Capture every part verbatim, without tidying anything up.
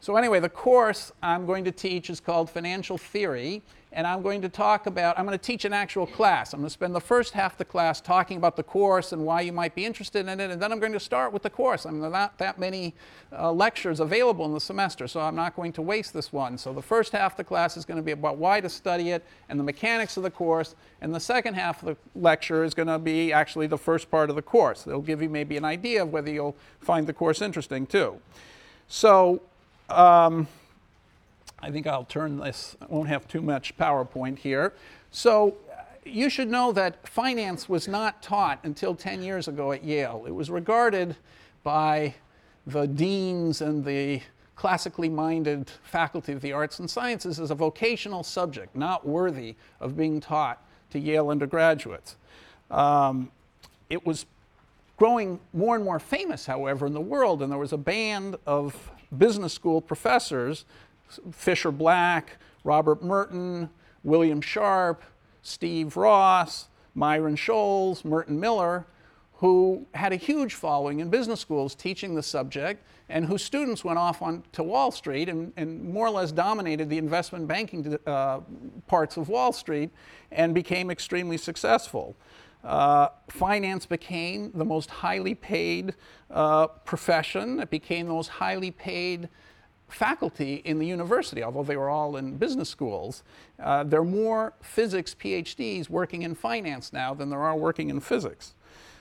So anyway, the course I'm going to teach is called Financial Theory, and I'm going to talk about, I'm going to teach an actual class. I'm going to spend the first half of the class talking about the course and why you might be interested in it, and then I'm going to start with the course. I mean, there are not that many uh, lectures available in the semester, so I'm not going to waste this one. So the first half of the class is going to be about why to study it and the mechanics of the course, and the second half of the lecture is going to be actually the first part of the course. It'll give you maybe an idea of whether you'll find the course interesting too. So Um, I think I'll turn this, I won't have too much PowerPoint here. So you should know that finance was not taught until ten years ago at Yale. It was regarded by the deans and the classically minded faculty of the arts and sciences as a vocational subject, not worthy of being taught to Yale undergraduates. Um, it was growing more and more famous, however, in the world, and there was a band of business school professors, Fisher Black, Robert Merton, William Sharp, Steve Ross, Myron Scholes, Merton Miller, who had a huge following in business schools teaching the subject, and whose students went off on to Wall Street and, and more or less dominated the investment banking uh, parts of Wall Street and became extremely successful. Uh, finance became the most highly paid uh, profession. It became the most highly paid faculty in the university, although they were all in business schools. Uh, there are more physics PhDs working in finance now than there are working in physics.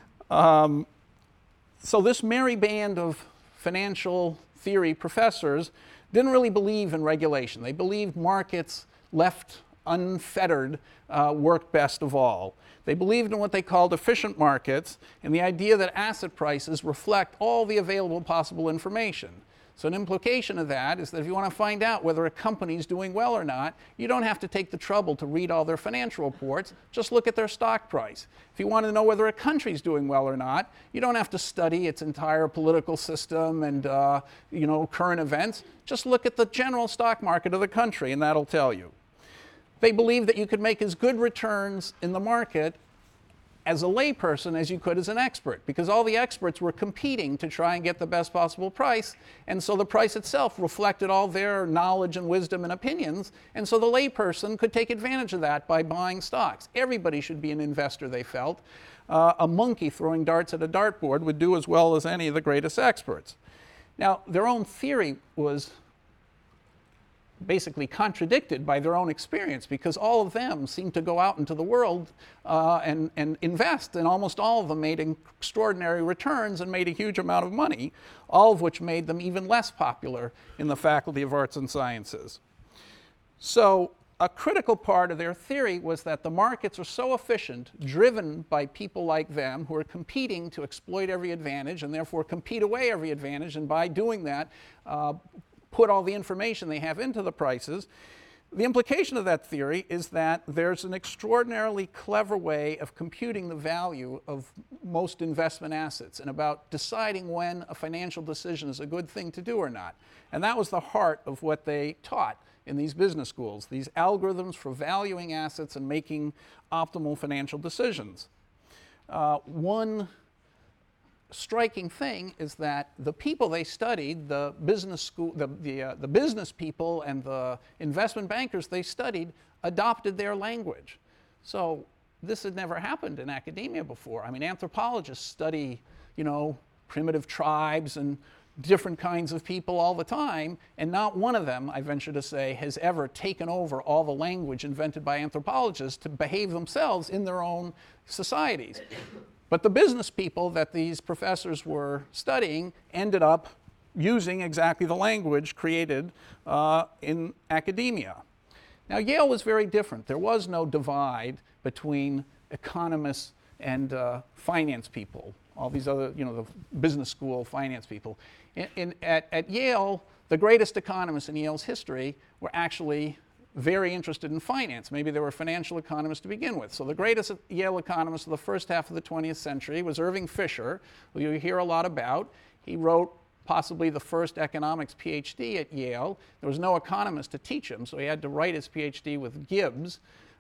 Um, so this merry band of financial theory professors didn't really believe in regulation. They believed markets left unfettered uh, worked best of all. They believed in what they called efficient markets and the idea that asset prices reflect all the available possible information. So an implication of that is that if you want to find out whether a company is doing well or not, you don't have to take the trouble to read all their financial reports, just look at their stock price. If you want to know whether a country is doing well or not, you don't have to study its entire political system and uh, you know, current events, just look at the general stock market of the country and that'll tell you. They believed that you could make as good returns in the market as a layperson as you could as an expert, because all the experts were competing to try and get the best possible price, and so the price itself reflected all their knowledge and wisdom and opinions, and so the layperson could take advantage of that by buying stocks. Everybody should be an investor, they felt. Uh, a monkey throwing darts at a dartboard would do as well as any of the greatest experts. Now, their own theory was basically contradicted by their own experience, because all of them seemed to go out into the world uh, and, and invest, and almost all of them made extraordinary returns and made a huge amount of money, all of which made them even less popular in the Faculty of Arts and Sciences. So a critical part of their theory was that the markets are so efficient, driven by people like them who are competing to exploit every advantage and therefore compete away every advantage, and by doing that uh, put all the information they have into the prices. The implication of that theory is that there's an extraordinarily clever way of computing the value of most investment assets and about deciding when a financial decision is a good thing to do or not. And that was the heart of what they taught in these business schools, these algorithms for valuing assets and making optimal financial decisions. Uh, one striking thing is that the people they studied, the business school, the, the, uh, the business people and the investment bankers they studied, adopted their language. So this had never happened in academia before. I mean, anthropologists study, you know, primitive tribes and different kinds of people all the time, and not one of them, I venture to say, has ever taken over all the language invented by anthropologists to behave themselves in their own societies. But the business people that these professors were studying ended up using exactly the language created uh, in academia. Now, Yale was very different. There was no divide between economists and uh, finance people, all these other, you know, the business school finance people. In, in, at, at Yale, the greatest economists in Yale's history were actually very interested in finance. Maybe they were financial economists to begin with. So the greatest Yale economist of the first half of the twentieth century was Irving Fisher, who you hear a lot about. He wrote possibly the first economics PhD at Yale. There was no economist to teach him, so he had to write his PhD with Gibbs.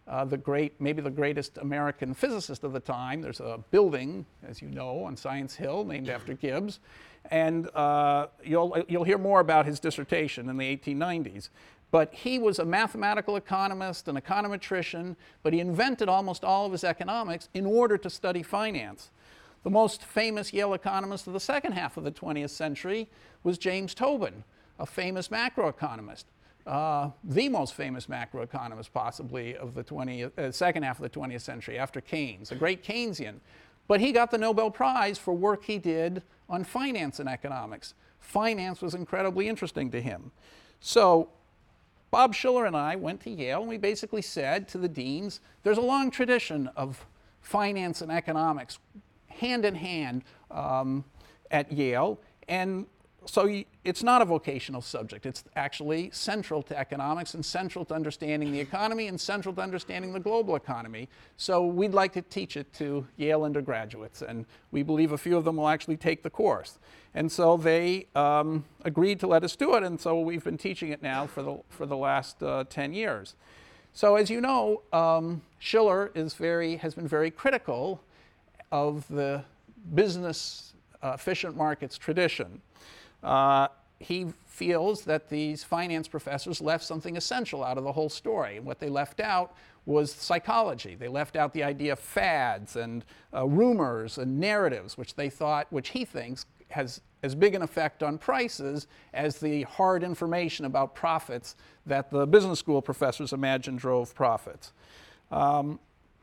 uh, the great, maybe the greatest American physicist of the time. There's a building, as you know, on Science Hill named after Gibbs. And uh, you'll, you'll hear more about his dissertation in the eighteen nineties. But he was a mathematical economist, an econometrician, but he invented almost all of his economics in order to study finance. The most famous Yale economist of the second half of the twentieth century was James Tobin, a famous macroeconomist, uh, the most famous macroeconomist possibly of the twentieth, uh, second half of the twentieth century after Keynes, a great Keynesian. But he got the Nobel Prize for work he did on finance and economics. Finance was incredibly interesting to him. So Bob Shiller and I went to Yale, and we basically said to the deans, there's a long tradition of finance and economics hand in hand um, at Yale, and so you, it's not a vocational subject. It's actually central to economics and central to understanding the economy and central to understanding the global economy. So we'd like to teach it to Yale undergraduates, and we believe a few of them will actually take the course. And so they um, agreed to let us do it, and so we've been teaching it now for the, for the last uh, ten years. So as you know, um, Shiller is very, has been very critical of the business uh, efficient markets tradition. Uh, he feels that these finance professors left something essential out of the whole story. And what they left out was psychology. They left out the idea of fads and uh, rumors and narratives, which they thought, which he thinks has as big an effect on prices as the hard information about profits that the business school professors imagine drove profits. Um,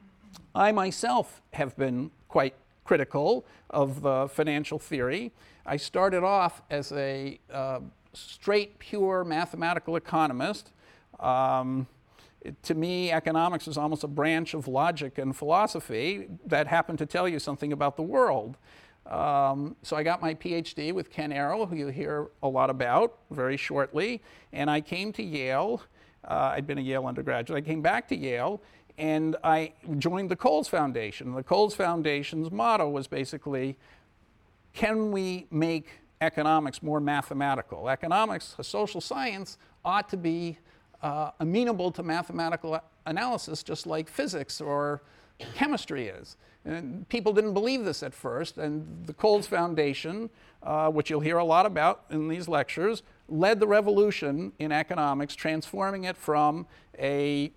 I myself have been quite critical of uh, financial theory. I started off as a uh, straight, pure mathematical economist. Um, it, to me, economics is almost a branch of logic and philosophy that happened to tell you something about the world. Um, so I got my PhD with Ken Arrow, who you'll hear a lot about very shortly, and I came to Yale. Uh, I'd been a Yale undergraduate. I came back to Yale, and I joined the Coles Foundation. The Coles Foundation's motto was basically, can we make economics more mathematical? Economics, a social science, ought to be uh, amenable to mathematical analysis, just like physics or chemistry is. And people didn't believe this at first, and the Coles Foundation, uh, which you'll hear a lot about in these lectures, led the revolution in economics, transforming it from a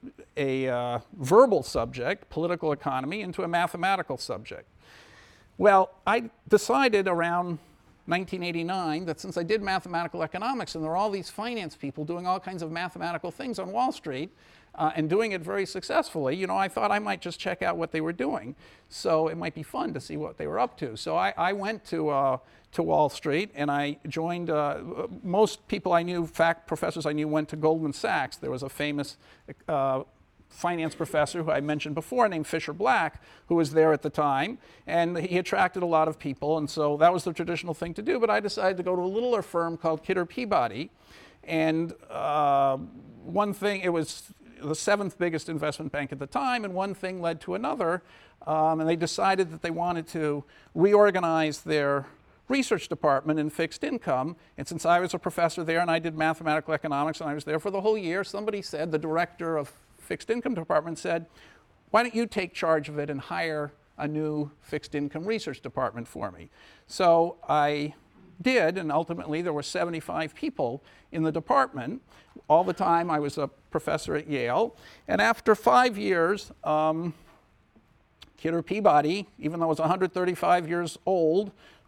a uh, verbal subject, political economy, into a mathematical subject. Well, I decided around nineteen eighty-nine that since I did mathematical economics and there are all these finance people doing all kinds of mathematical things on Wall Street uh, and doing it very successfully, you know, I thought I might just check out what they were doing. So it might be fun to see what they were up to. So I, I went to uh, to Wall Street, and I joined, uh, most people I knew, fact professors I knew, went to Goldman Sachs. There was a famous uh, finance professor who I mentioned before named Fisher Black, who was there at the time, and he attracted a lot of people, and so that was the traditional thing to do. But I decided to go to a littler firm called Kidder Peabody, and uh, one thing, it was the seventh biggest investment bank at the time, and one thing led to another, um, and they decided that they wanted to reorganize their research department in fixed income. And since I was a professor there and I did mathematical economics and I was there for the whole year, somebody said, the director of fixed income department said, why don't you take charge of it and hire a new fixed income research department for me? So I did, and ultimately there were seventy-five people in the department. All the time I was a professor at Yale. And after five years, um, Kidder Peabody, even though it was one hundred thirty-five years old,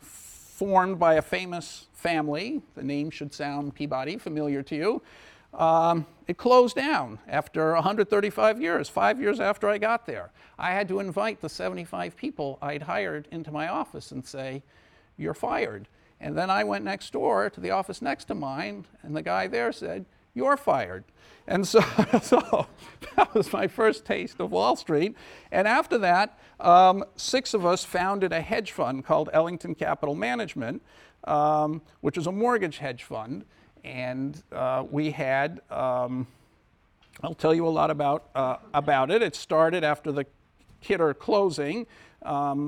formed by a famous family, the name should sound Peabody, familiar to you, um, it closed down after one hundred thirty-five years, five years after I got there. I had to invite the seventy-five people I'd hired into my office and say, you're fired. And then I went next door to the office next to mine, and the guy there said, you're fired. And so, so that was my first taste of Wall Street. And after that, um, six of us founded a hedge fund called Ellington Capital Management, um, which is a mortgage hedge fund. And uh, we had, um, I'll tell you a lot about, uh, about it. It started after the Kidder closing. Um,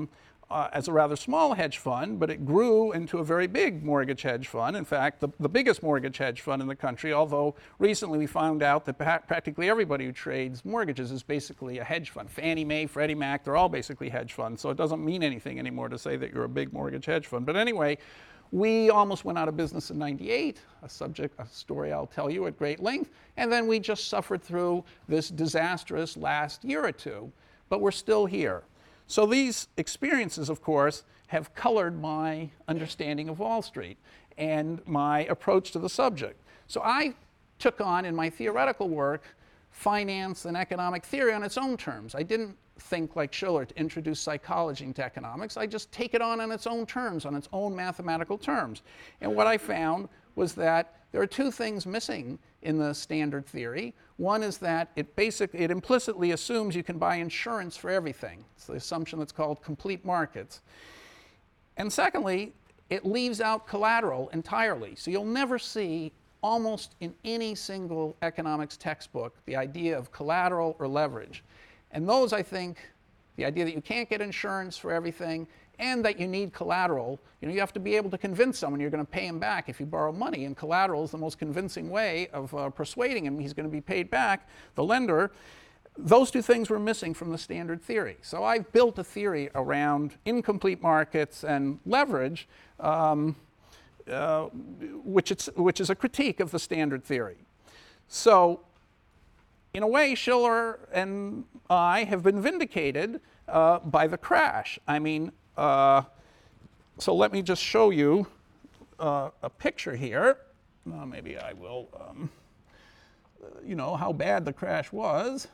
uh, as a rather small hedge fund, but it grew into a very big mortgage hedge fund. In fact, the, the biggest mortgage hedge fund in the country, although recently we found out that pa- practically everybody who trades mortgages is basically a hedge fund. Fannie Mae, Freddie Mac, they're all basically hedge funds, so it doesn't mean anything anymore to say that you're a big mortgage hedge fund. But anyway, we almost went out of business in ninety-eight, a subject, a story I'll tell you at great length, and then we just suffered through this disastrous last year or two, but we're still here. So these experiences, of course, have colored my understanding of Wall Street and my approach to the subject. So I took on, in my theoretical work, finance and economic theory on its own terms. I didn't think like Shiller to introduce psychology into economics. I just take it on on its own terms, on its own mathematical terms. And what I found was that there are two things missing in the standard theory. One is that it basically, it implicitly assumes you can buy insurance for everything. It's the assumption that's called complete markets. And secondly, it leaves out collateral entirely. So you'll never see, almost in any single economics textbook, the idea of collateral or leverage. And those, I think, the idea that you can't get insurance for everything and that you need collateral, you know, you have to be able to convince someone you're going to pay him back if you borrow money, and collateral is the most convincing way of uh, persuading him he's going to be paid back, the lender. Those two things were missing from the standard theory. So I've built a theory around incomplete markets and leverage, um, uh, which, it's, which is a critique of the standard theory. So in a way, Shiller and I have been vindicated uh, by the crash. I mean, uh, so let me just show you uh, a picture here. Uh, maybe I will, um, you know, how bad the crash was.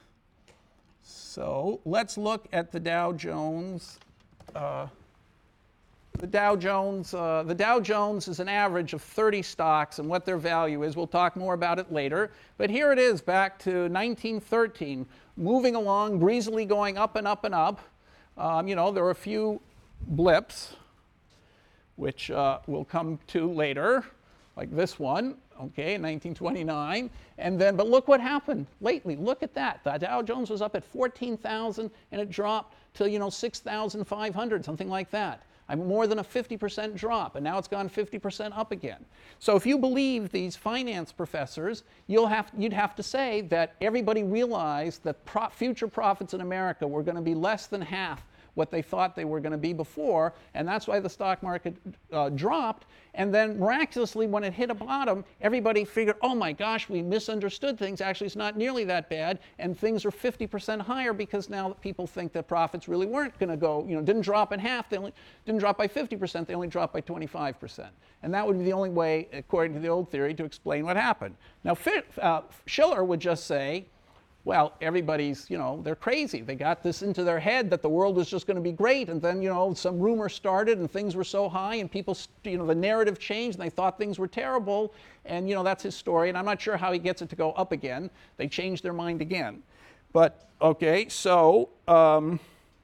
So let's look at the Dow Jones. Uh, the Dow Jones, uh, the Dow Jones is an average of thirty stocks, and what their value is. We'll talk more about it later. But here it is, back to nineteen thirteen, moving along, breezily going up and up and up. Um, you know, there were a few blips, which uh, we'll come to later, like this one, okay, in nineteen twenty-nine. And then, but look what happened lately. Look at that. The Dow Jones was up at fourteen thousand, and it dropped to, you know, six thousand five hundred, something like that. I mean, more than a fifty percent drop, and now it's gone fifty percent up again. So if you believe these finance professors, you'll have, you'd have to say that everybody realized that pro- future profits in America were going to be less than half what they thought they were going to be before, and that's why the stock market uh, dropped. And then miraculously, when it hit a bottom, everybody figured, oh my gosh, we misunderstood things. Actually, it's not nearly that bad, and things are fifty percent higher because now people think that profits really weren't going to go, you know, didn't drop in half, they only didn't drop by fifty percent, they only dropped by twenty-five percent. And that would be the only way, according to the old theory, to explain what happened. Now, uh, Shiller would just say, well, everybody's, you know, they're crazy. They got this into their head that the world was just going to be great, and then, you know, some rumor started and things were so high and people, you know, the narrative changed and they thought things were terrible, and, you know, that's his story, and I'm not sure how he gets it to go up again. They changed their mind again. But, okay, so, um,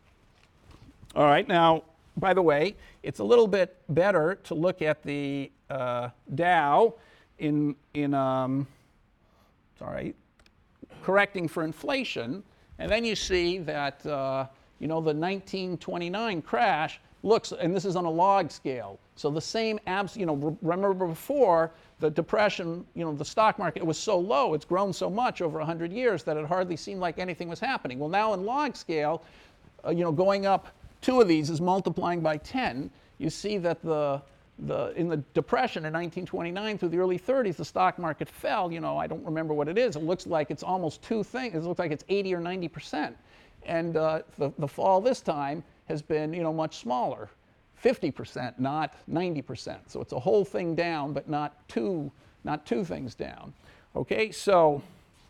all right, now, by the way, it's a little bit better to look at the uh, Dow in, in um, sorry, correcting for inflation, and then you see that uh, you know, the nineteen twenty-nine crash looks, and this is on a log scale, so the same abs, you know, re- remember before the depression, you know, the stock market was so low, it's grown so much over one hundred years that it hardly seemed like anything was happening. Well, now in log scale, uh, you know, going up two of these is multiplying by ten. You see that the The, in the depression in nineteen twenty-nine through the early thirties, the stock market fell. You know, I don't remember what it is. It looks like it's almost two things. It looks like it's eighty or ninety percent. And uh, the, the fall this time has been, you know, much smaller, fifty percent, not ninety percent. So it's a whole thing down, but not two, not two things down. Okay, so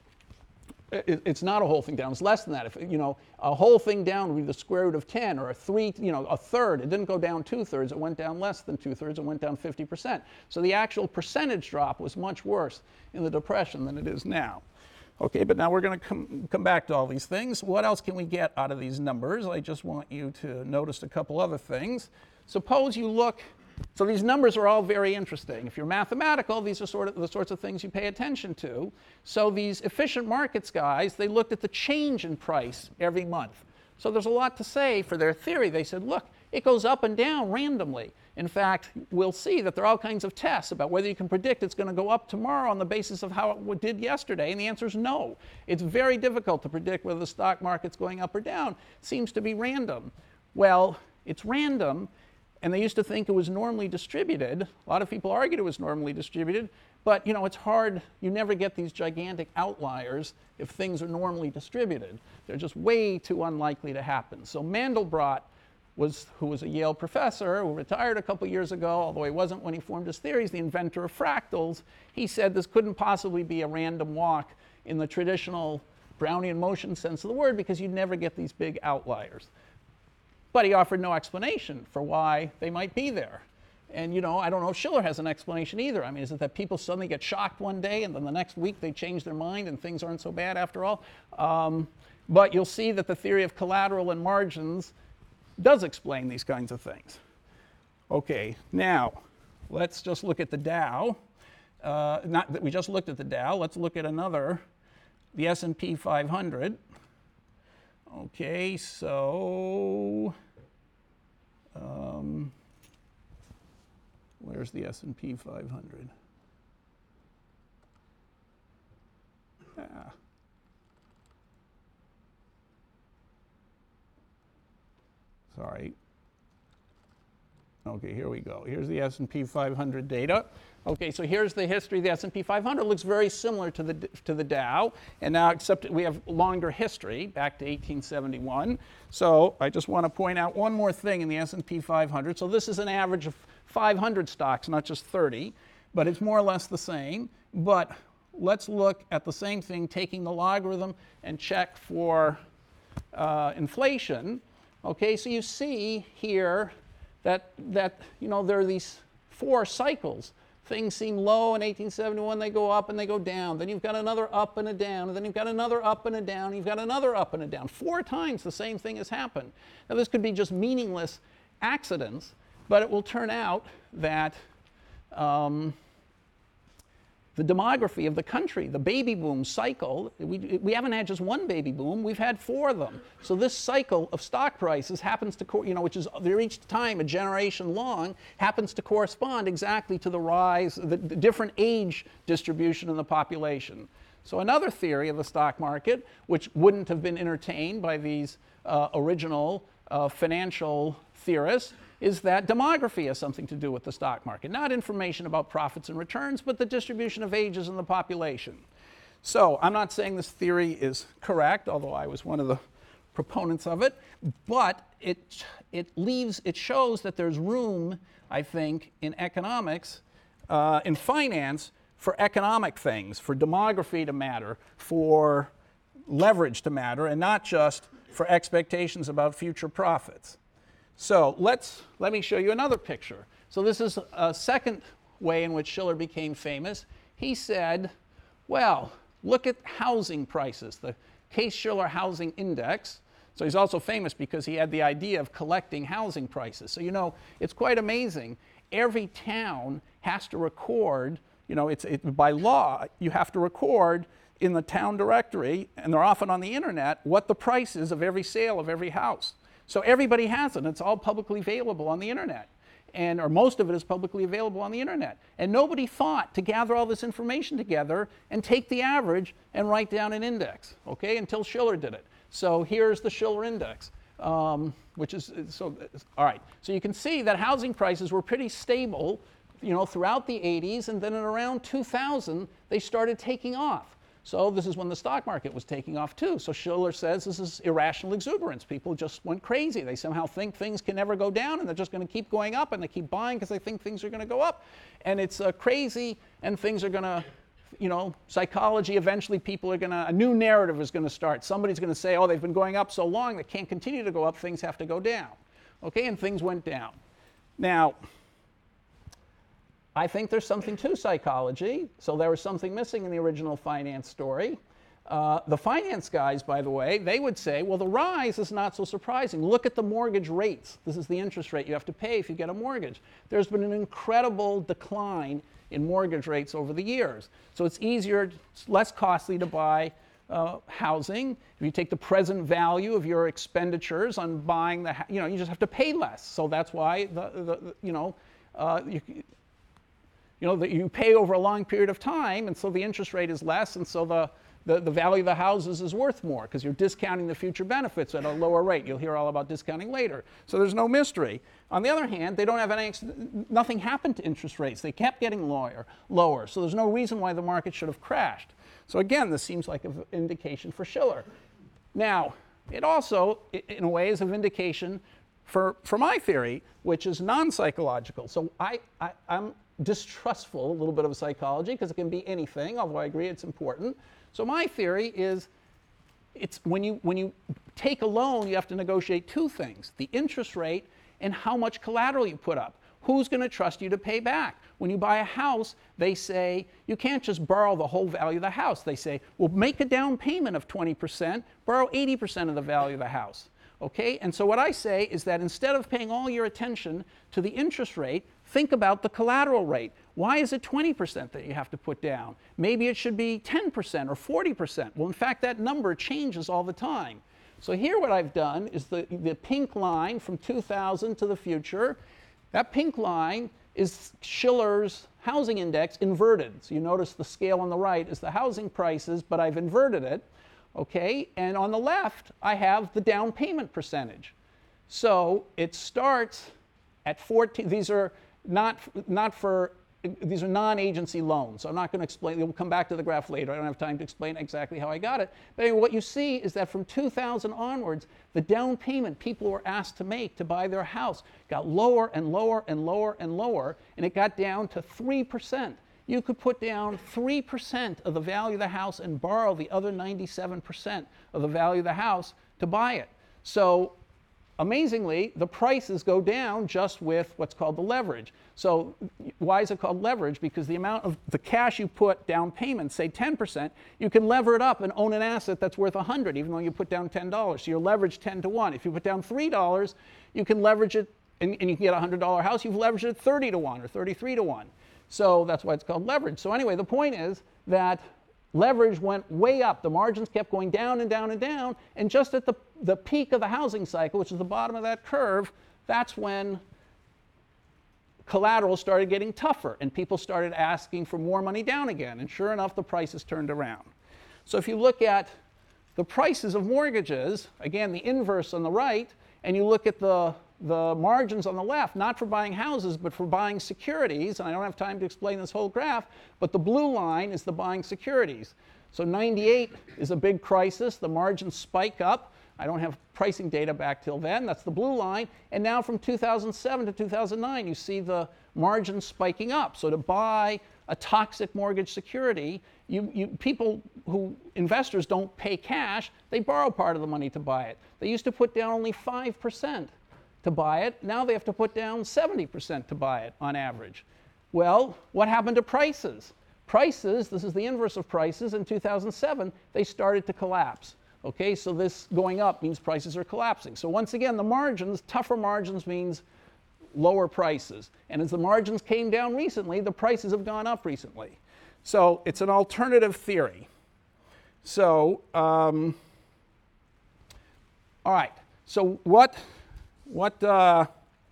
it, it's not a whole thing down. It's less than that. If, you know, a whole thing down would be the square root of ten, or a three, you know, a third. It didn't go down two-thirds. It went down less than two-thirds. It went down fifty percent. So the actual percentage drop was much worse in the Depression than it is now. Okay, but now we're going to come, come back to all these things. What else can we get out of these numbers? I just want you to notice a couple other things. Suppose you look, so these numbers are all very interesting. If you're mathematical, these are sort of the sorts of things you pay attention to. So these efficient markets guys, they looked at the change in price every month. So there's a lot to say for their theory. They said, look, It goes up and down randomly. In fact, we'll see that there are all kinds of tests about whether you can predict it's going to go up tomorrow on the basis of how it did yesterday, and the answer is no. It's very difficult to predict whether the stock market's going up or down. It seems to be random. Well, it's random, and they used to think it was normally distributed. A lot of people argued it was normally distributed, but you know, it's hard. You never get these gigantic outliers if things are normally distributed. They're just way too unlikely to happen. So Mandelbrot, was, who was a Yale professor, who retired a couple years ago, although he wasn't when he formed his theories, the inventor of fractals, he said this couldn't possibly be a random walk in the traditional Brownian motion sense of the word because you'd never get these big outliers. But he offered no explanation for why they might be there. And you know, I don't know if Shiller has an explanation either. I mean, is it that people suddenly get shocked one day and then the next week they change their mind and things aren't so bad after all? Um, but you'll see that the theory of collateral and margins does explain these kinds of things. Okay, now let's just look at the Dow. Uh, not that we just looked at the Dow. Let's look at another, the S and P five hundred. Okay, so um, where's the S and P five hundred? Ah. Sorry. Okay, here we go. Here's the S and P five hundred data. Okay, so here's the history of the S and P five hundred. It looks very similar to the, to the Dow, and now except we have longer history, back to eighteen seventy-one. So I just want to point out one more thing in the S and P five hundred. So this is an average of five hundred stocks, not just thirty, but it's more or less the same. But let's look at the same thing, taking the logarithm and check for uh, inflation. Okay, so you see here that, that you know, there are these four cycles. Things seem low in eighteen seventy-one, they go up and they go down. Then you've got another up and a down, and then you've got another up and a down, you've got another up and a down. Four times the same thing has happened. Now this could be just meaningless accidents, but it will turn out that um, the demography of the country, the baby boom cycle, we, we haven't had just one baby boom, we've had four of them. So this cycle of stock prices happens to, co- you know, which is they're each time a generation long, happens to correspond exactly to the rise, the, the different age distribution in the population. So another theory of the stock market, which wouldn't have been entertained by these uh, original uh, financial theorists, is that demography has something to do with the stock market. Not information about profits and returns, but the distribution of ages in the population. So I'm not saying this theory is correct, although I was one of the proponents of it, but it, it leaves, it shows that there's room, I think, in economics, uh, in finance, for economic things, for demography to matter, for leverage to matter, and not just for expectations about future profits. So let's, let me show you another picture. So this is a second way in which Shiller became famous. He said, well, look at housing prices, the Case-Shiller Housing Index. So he's also famous because he had the idea of collecting housing prices. So you know, it's quite amazing. Every town has to record, you know, it's it, by law, you have to record in the town directory, and they're often on the internet, what the price is of every sale of every house. So everybody has it. It's all publicly available on the internet. And, or most of it is publicly available on the internet. And nobody thought to gather all this information together and take the average and write down an index, okay, until Shiller did it. So here's the Shiller index, um, which is, so, all right. So you can see that housing prices were pretty stable, you know, throughout the eighties, and then at around two thousand, they started taking off. So this is when the stock market was taking off too. So Shiller says this is irrational exuberance. People just went crazy. They somehow think things can never go down and they're just going to keep going up, and they keep buying because they think things are going to go up. And it's uh, crazy, and things are going to, you know, psychology, eventually people are going to, a new narrative is going to start. Somebody's going to say, oh, they've been going up so long, they can't continue to go up, things have to go down. Okay, and things went down. Now, I think there's something to psychology, so there was something missing in the original finance story. Uh, the finance guys, by the way, they would say, well, the rise is not so surprising. Look at the mortgage rates. This is the interest rate you have to pay if you get a mortgage. There's been an incredible decline in mortgage rates over the years. So it's easier, it's less costly to buy uh, housing, if you take the present value of your expenditures on buying the, you know, you just have to pay less. So that's why the, the, the you know, uh, you, you know, that you pay over a long period of time, and so the interest rate is less, and so the The, the value of the houses is worth more because you're discounting the future benefits at a lower rate. You'll hear all about discounting later. So there's no mystery. On the other hand, they don't have any, nothing happened to interest rates. They kept getting lower, lower. So there's no reason why the market should have crashed. So again, this seems like an indication for Shiller. Now, it also, in a way, is a vindication for, for my theory, which is non-psychological. So I, I, I'm distrustful a little bit of psychology because it can be anything, although I agree it's important. So my theory is, it's when you, when you take a loan, you have to negotiate two things: the interest rate and how much collateral you put up. Who's going to trust you to pay back? When you buy a house, they say, you can't just borrow the whole value of the house. They say, well, make a down payment of twenty percent, borrow eighty percent of the value of the house. Okay? And so what I say is that instead of paying all your attention to the interest rate, think about the collateral rate. Why is it twenty percent that you have to put down? Maybe it should be ten percent or forty percent. Well, in fact, that number changes all the time. So here what I've done is the, the pink line from two thousand to the future. That pink line is Shiller's housing index inverted. So you notice the scale on the right is the housing prices, but I've inverted it. Okay, and on the left, I have the down payment percentage. So it starts at fourteen. These are not, not for, these are non-agency loans. So I'm not going to explain, we'll come back to the graph later. I don't have time to explain exactly how I got it. But anyway, what you see is that from two thousand onwards, the down payment people were asked to make to buy their house got lower and lower and lower and lower, and it got down to three percent. You could put down three percent of the value of the house and borrow the other ninety-seven percent of the value of the house to buy it. So amazingly, the prices go down just with what's called the leverage. So why is it called leverage? Because the amount of the cash you put down payment, say ten percent, you can lever it up and own an asset that's worth one hundred, even though you put down ten dollars. So you're leveraged ten to one. If you put down three dollars, you can leverage it, and, and you can get a one hundred dollar house. You've leveraged it thirty to one or thirty-three to one. So that's why it's called leverage. So anyway, the point is that leverage went way up. The margins kept going down and down and down. And just at the, the peak of the housing cycle, which is the bottom of that curve, that's when collateral started getting tougher and people started asking for more money down again. And sure enough, the prices turned around. So if you look at the prices of mortgages, again, the inverse on the right, and you look at the the margins on the left, not for buying houses, but for buying securities, and I don't have time to explain this whole graph, but the blue line is the buying securities. So ninety-eight is a big crisis, the margins spike up. I don't have pricing data back till then, that's the blue line, and now from two thousand seven to two thousand nine, you see the margins spiking up. So to buy a toxic mortgage security, you, you, people who, investors don't pay cash, they borrow part of the money to buy it. They used to put down only five percent. To buy it. Now they have to put down seventy percent to buy it on average. Well, what happened to prices? Prices, this is the inverse of prices, in two thousand seven, they started to collapse. Okay, so this going up means prices are collapsing. So once again, the margins, tougher margins means lower prices. And as the margins came down recently, the prices have gone up recently. So it's an alternative theory. So, um, all right, so what... What, uh,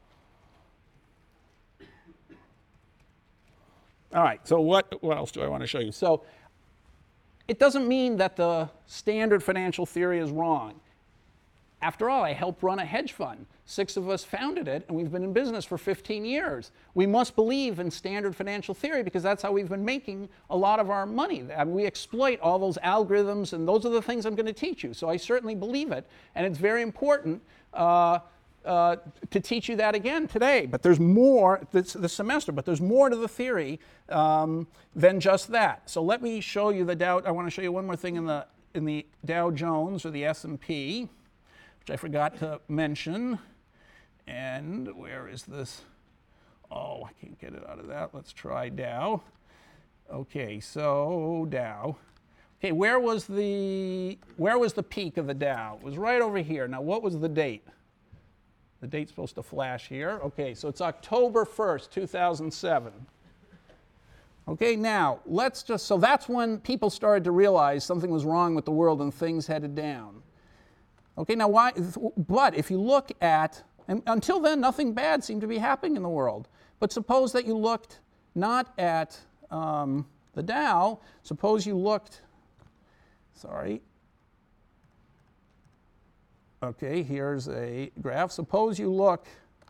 all right, so what, what else do I want to show you? So it doesn't mean that the standard financial theory is wrong. After all, I helped run a hedge fund. Six of us founded it, and we've been in business for fifteen years. We must believe in standard financial theory because that's how we've been making a lot of our money. And we exploit all those algorithms, and those are the things I'm going to teach you. So I certainly believe it, and it's very important uh, uh, to teach you that again today. But there's more this, this semester, but there's more to the theory um, than just that. So let me show you the Dow. I want to show you one more thing in the, in the Dow Jones or the S and P. Which I forgot to mention. And where is this? Oh, I can't get it out of that. Let's try Dow. Okay, so Dow. Okay, where was the where was the peak of the Dow? It was right over here. Now, what was the date? The date's supposed to flash here. Okay, so it's October first, two thousand seven. Okay, now let's just, so that's when people started to realize something was wrong with the world and things headed down. Okay, now why, but if you look at, and until then nothing bad seemed to be happening in the world. But suppose that you looked not at um, the Dow, suppose you looked, sorry, okay, here's a graph. Suppose you look,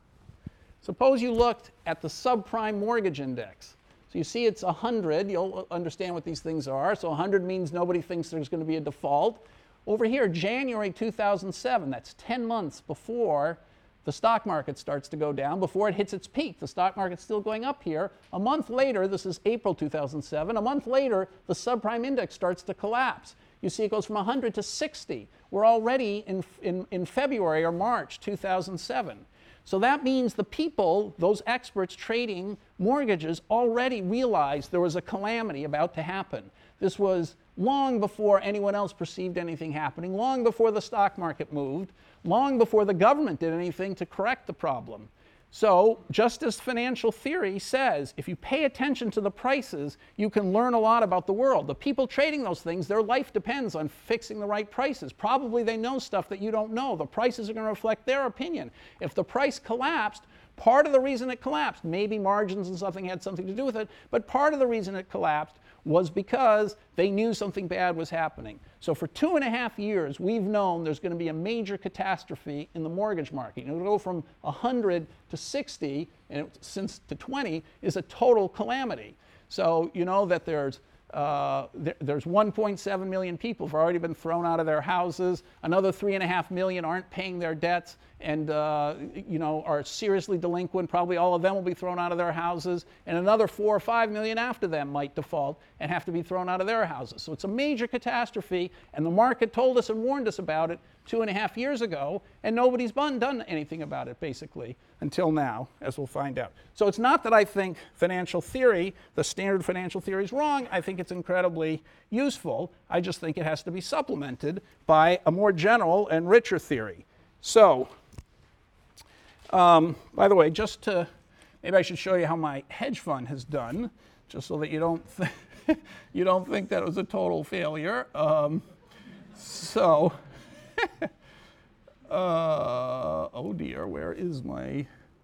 suppose you looked at the subprime mortgage index. So you see it's one hundred, you'll understand what these things are. So one hundred means nobody thinks there's going to be a default. Over here, January two thousand seven, that's ten months before the stock market starts to go down, before it hits its peak. The stock market's still going up here. A month later, this is April two thousand seven, a month later, the subprime index starts to collapse. You see it goes from one hundred to sixty. We're already in, in, in February or March two thousand seven. So that means the people, those experts trading mortgages, already realized there was a calamity about to happen. This was long before anyone else perceived anything happening, long before the stock market moved, long before the government did anything to correct the problem. So, just as financial theory says, if you pay attention to the prices, you can learn a lot about the world. The people trading those things, their life depends on fixing the right prices. Probably they know stuff that you don't know. The prices are going to reflect their opinion. If the price collapsed, part of the reason it collapsed, maybe margins and something had something to do with it, but part of the reason it collapsed was because they knew something bad was happening. So for two and a half years, we've known there's going to be a major catastrophe in the mortgage market. It'll go from one hundred to sixty, and it, since to twenty, is a total calamity. So you know that there's Uh, there, there's one point seven million people who've already been thrown out of their houses. Another three and a half million aren't paying their debts and uh, you know are seriously delinquent. Probably all of them will be thrown out of their houses, and another four or five million after them might default and have to be thrown out of their houses. So it's a major catastrophe, and the market told us and warned us about it two and a half years ago, and nobody's done anything about it basically until now, as we'll find out. So it's not that I think financial theory, the standard financial theory, is wrong. I think it's incredibly useful. I just think it has to be supplemented by a more general and richer theory. So, um, by the way, just to, maybe I should show you how my hedge fund has done, just so that you don't, th- you don't think that it was a total failure. Um, so, uh, oh dear, where is my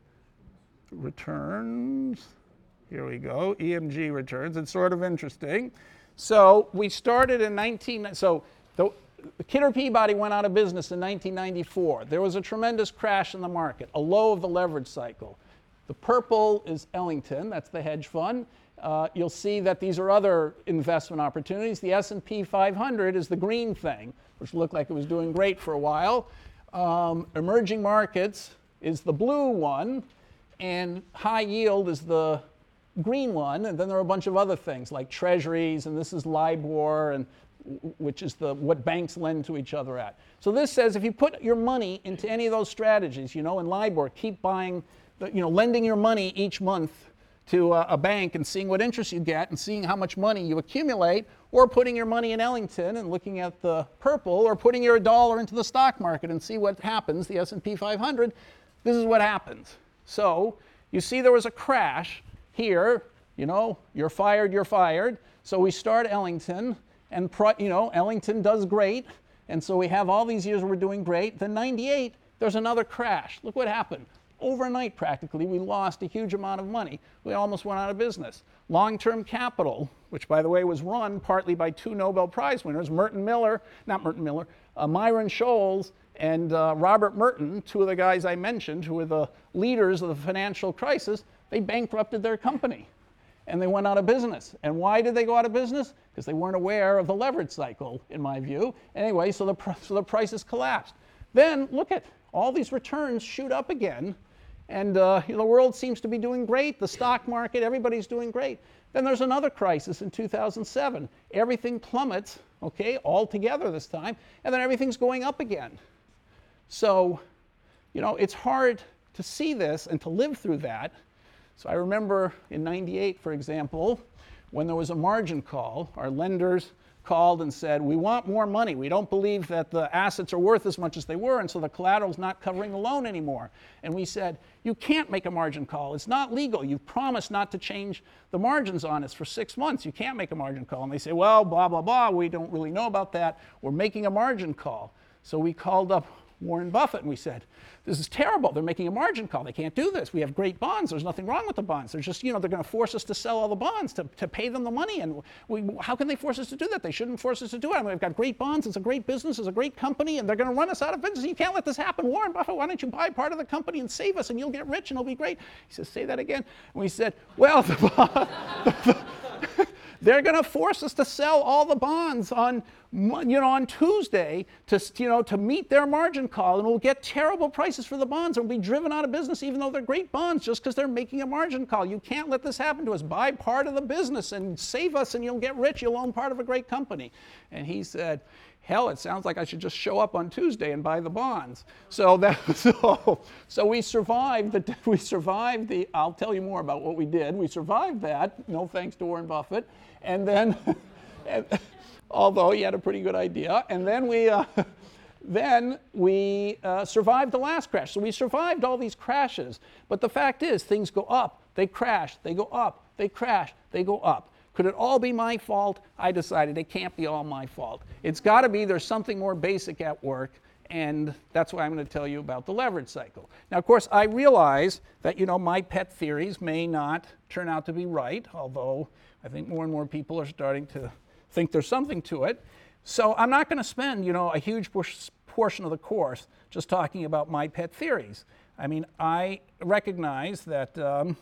returns? Here we go, E M G returns. It's sort of interesting. So we started in nineteen, so the, Kidder Peabody went out of business in nineteen ninety-four. There was a tremendous crash in the market, a low of the leverage cycle. The purple is Ellington, that's the hedge fund. Uh, you'll see that these are other investment opportunities. The S and P five hundred is the green thing, which looked like it was doing great for a while. Um, emerging markets is the blue one, and high yield is the green one, and then there are a bunch of other things like treasuries, and this is LIBOR, and which is the what banks lend to each other at. So this says if you put your money into any of those strategies, you know, in LIBOR, keep buying, the, you know, lending your money each month to a, a bank and seeing what interest you get and seeing how much money you accumulate, or putting your money in Ellington and looking at the purple, or putting your dollar into the stock market and see what happens, the S and P five hundred, this is what happens. So you see there was a crash here, you know, you're fired, you're fired. So we start Ellington, and you know, Ellington does great, and so we have all these years where we're doing great. Then ninety-eight, there's another crash. Look what happened. Overnight, practically, we lost a huge amount of money. We almost went out of business. Long-term capital, which by the way was run partly by two Nobel Prize winners, Merton Miller, not Merton Miller, uh, Myron Scholes and uh, Robert Merton, two of the guys I mentioned who were the leaders of the financial crisis, they bankrupted their company and they went out of business. And why did they go out of business? Because they weren't aware of the leverage cycle, in my view. Anyway, so the, pr- so the prices collapsed. Then look at all these returns shoot up again, and uh, you know, the world seems to be doing great. The stock market, everybody's doing great. Then there's another crisis in two thousand seven. Everything plummets, okay, all together this time, and then everything's going up again. So, you know, it's hard to see this and to live through that. So I remember in ninety-eight, for example, when there was a margin call, our lenders called and said, we want more money. We don't believe that the assets are worth as much as they were, and so the collateral's not covering the loan anymore. And we said, you can't make a margin call. It's not legal. You've promised not to change the margins on us for six months. You can't make a margin call. And they say, well, blah, blah, blah. We don't really know about that. We're making a margin call. So we called up Warren Buffett and we said, this is terrible. They're making a margin call. They can't do this. We have great bonds. There's nothing wrong with the bonds. They're just, you know, they're going to force us to sell all the bonds to, to pay them the money. And we, how can they force us to do that? They shouldn't force us to do it. I mean, we've got great bonds. It's a great business. It's a great company. And they're going to run us out of business. You can't let this happen. Warren Buffett, why don't you buy part of the company and save us and you'll get rich and it'll be great. He says, say that again. And we said, well, the, the, they're going to force us to sell all the bonds on, you know, on Tuesday to, you know, to meet their margin call, and we'll get terrible prices for the bonds, and we'll be driven out of business, even though they're great bonds, just because they're making a margin call. You can't let this happen to us. Buy part of the business and save us, and you'll get rich. You'll own part of a great company. And he said, hell, it sounds like I should just show up on Tuesday and buy the bonds. So that so so we survived the we survived the. I'll tell you more about what we did. We survived that. No thanks to Warren Buffett. And then, and, although he had a pretty good idea, and then we uh, then we uh, survived the last crash. So we survived all these crashes. But the fact is, things go up, they crash, they go up, they crash, they go up. Could it all be my fault? I decided it can't be all my fault. It's got to be there's something more basic at work, and that's why I'm going to tell you about the leverage cycle. Now, of course, I realize that, you know, my pet theories may not turn out to be right, although I think more and more people are starting to think there's something to it. So I'm not going to spend, you know, a huge portion of the course just talking about my pet theories. I mean, I recognize that, um,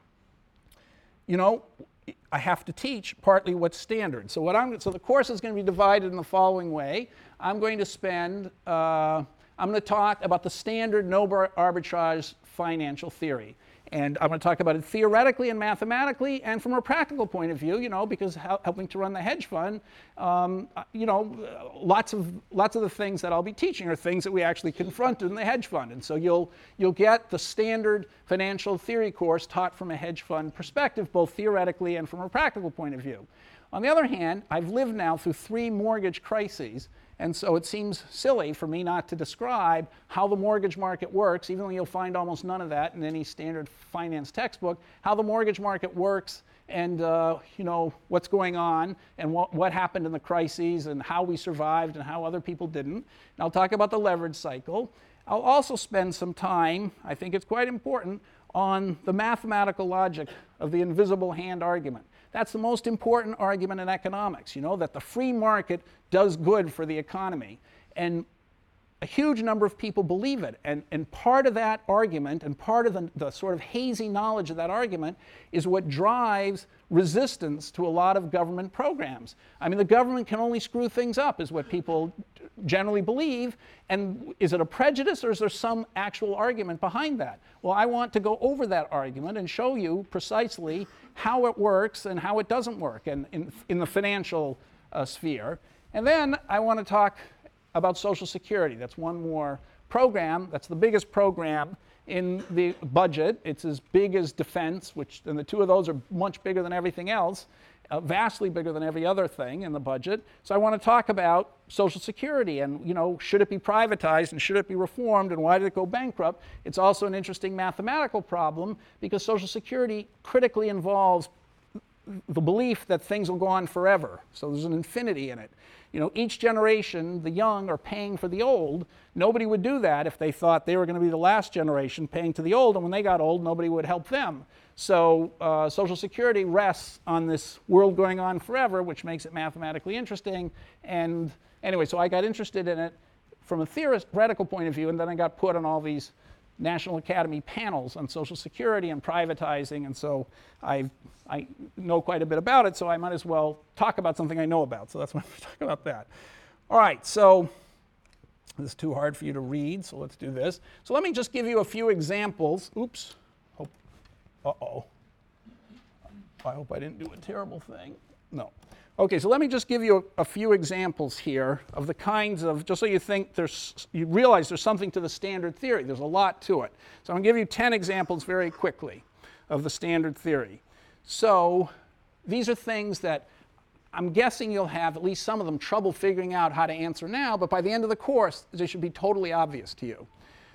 you know, I have to teach partly what's standard. So what I'm so the course is going to be divided in the following way. I'm going to spend uh, I'm going to talk about the standard no arbitrage financial theory. And I'm going to talk about it theoretically and mathematically, and from a practical point of view, you know, because helping to run the hedge fund, um, you know, lots of lots of the things that I'll be teaching are things that we actually confronted in the hedge fund. And so you'll you'll get the standard financial theory course taught from a hedge fund perspective, both theoretically and from a practical point of view. On the other hand, I've lived now through three mortgage crises. And so it seems silly for me not to describe how the mortgage market works, even though you'll find almost none of that in any standard finance textbook, how the mortgage market works and uh, you know, what's going on and what, what happened in the crises and how we survived and how other people didn't. And I'll talk about the leverage cycle. I'll also spend some time, I think it's quite important, on the mathematical logic of the invisible hand argument. That's the most important argument in economics, you know, that the free market does good for the economy. And a huge number of people believe it. And, and part of that argument and part of the, the sort of hazy knowledge of that argument is what drives resistance to a lot of government programs. I mean, the government can only screw things up, is what people generally believe. And is it a prejudice or is there some actual argument behind that? Well, I want to go over that argument and show you precisely how it works and how it doesn't work in, in, in the financial uh, sphere. And then I want to talk about Social Security. That's one more program. That's the biggest program in the budget. It's as big as defense, which, and the two of those are much bigger than everything else, uh, vastly bigger than every other thing in the budget. So I want to talk about Social Security and, you know, should it be privatized and should it be reformed and why did it go bankrupt? It's also an interesting mathematical problem because Social Security critically involves the belief that things will go on forever. So there's an infinity in it. You know, each generation, the young are paying for the old. Nobody would do that if they thought they were going to be the last generation paying to the old, and when they got old, nobody would help them. So uh, Social Security rests on this world going on forever, which makes it mathematically interesting. And anyway, so I got interested in it from a theoretical point of view, and then I got put on all these National Academy panels on Social Security and privatizing, and so I, I know quite a bit about it, so I might as well talk about something I know about. So that's why I'm going to talk about that. All right, so this is too hard for you to read, so let's do this. So let me just give you a few examples. Oops. Oh, uh-oh. I hope I didn't do a terrible thing. No. Okay, so let me just give you a, a few examples here of the kinds of, just so you think there's, you realize there's something to the standard theory. There's a lot to it. So I'm going to give you ten examples very quickly of the standard theory. So these are things that I'm guessing you'll have, at least some of them, trouble figuring out how to answer now, but by the end of the course, they should be totally obvious to you.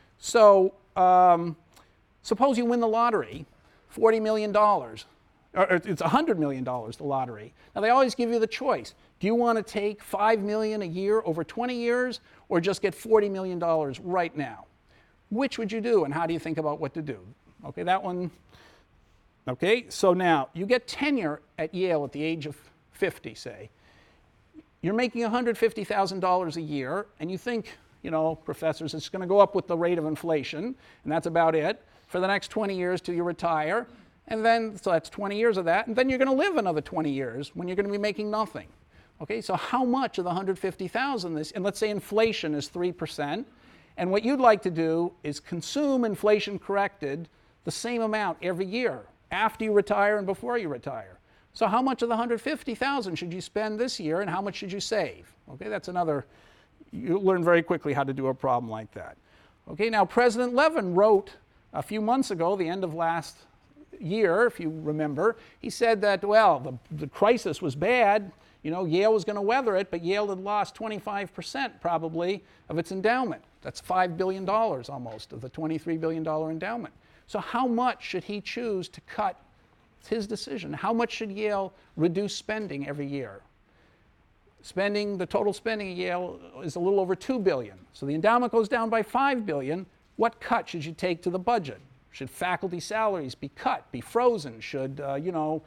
So um, suppose you win the lottery, forty million dollars, or it's one hundred million dollars, the lottery. Now, they always give you the choice. Do you want to take five million dollars a year over twenty years, or just get forty million dollars right now? Which would you do, and how do you think about what to do? Okay, that one. Okay, so now you get tenure at Yale at the age of fifty, say. You're making one hundred fifty thousand dollars a year, and you think, you know, professors, it's going to go up with the rate of inflation, and that's about it, for the next twenty years till you retire. And then, so that's twenty years of that, and then you're going to live another twenty years when you're going to be making nothing. Okay, so how much of the one hundred fifty thousand is, and let's say inflation is three percent, and what you'd like to do is consume inflation corrected the same amount every year, after you retire and before you retire. So how much of the one hundred fifty thousand should you spend this year, and how much should you save? Okay, that's another, you learn very quickly how to do a problem like that. Okay, now President Levin wrote a few months ago, the end of last year, if you remember, he said that, well, the, the crisis was bad, you know, Yale was going to weather it, but Yale had lost twenty-five percent probably of its endowment. That's five billion dollars almost of the twenty-three billion dollars endowment. So how much should he choose to cut? It's his decision. How much should Yale reduce spending every year? Spending, the total spending at Yale is a little over two billion dollars. So the endowment goes down by five billion dollars. What cut should you take to the budget? Should faculty salaries be cut, be frozen? Should, uh, you know,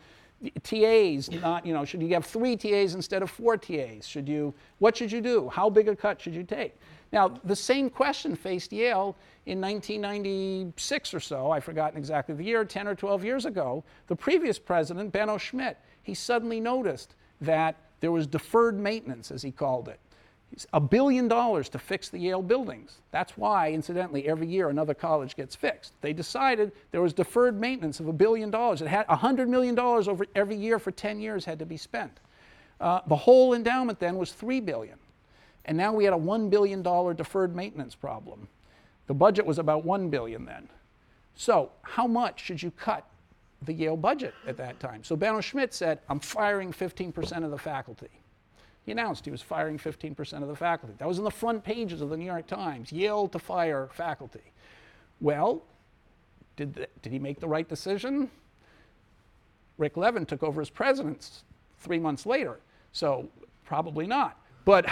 T As not, you know, should you have three T As instead of four T As? Should you, what should you do? How big a cut should you take? Now, the same question faced Yale in nineteen ninety-six or so. I've forgotten exactly the year, ten or twelve years ago. The previous president, Benno Schmidt, he suddenly noticed that there was deferred maintenance, as he called it. A billion dollars to fix the Yale buildings. That's why, incidentally, every year another college gets fixed. They decided there was deferred maintenance of a billion dollars. It had one hundred million dollars over every year for ten years had to be spent. Uh, the whole endowment then was three billion dollars. And now we had a one billion dollars deferred maintenance problem. The budget was about one billion dollars then. So how much should you cut the Yale budget at that time? So Benno Schmidt said, I'm firing fifteen percent of the faculty. He announced he was firing fifteen percent of the faculty. That was in the front pages of the New York Times, Yale to fire faculty. Well, did, the, did he make the right decision? Rick Levin took over as president three months later, so probably not. But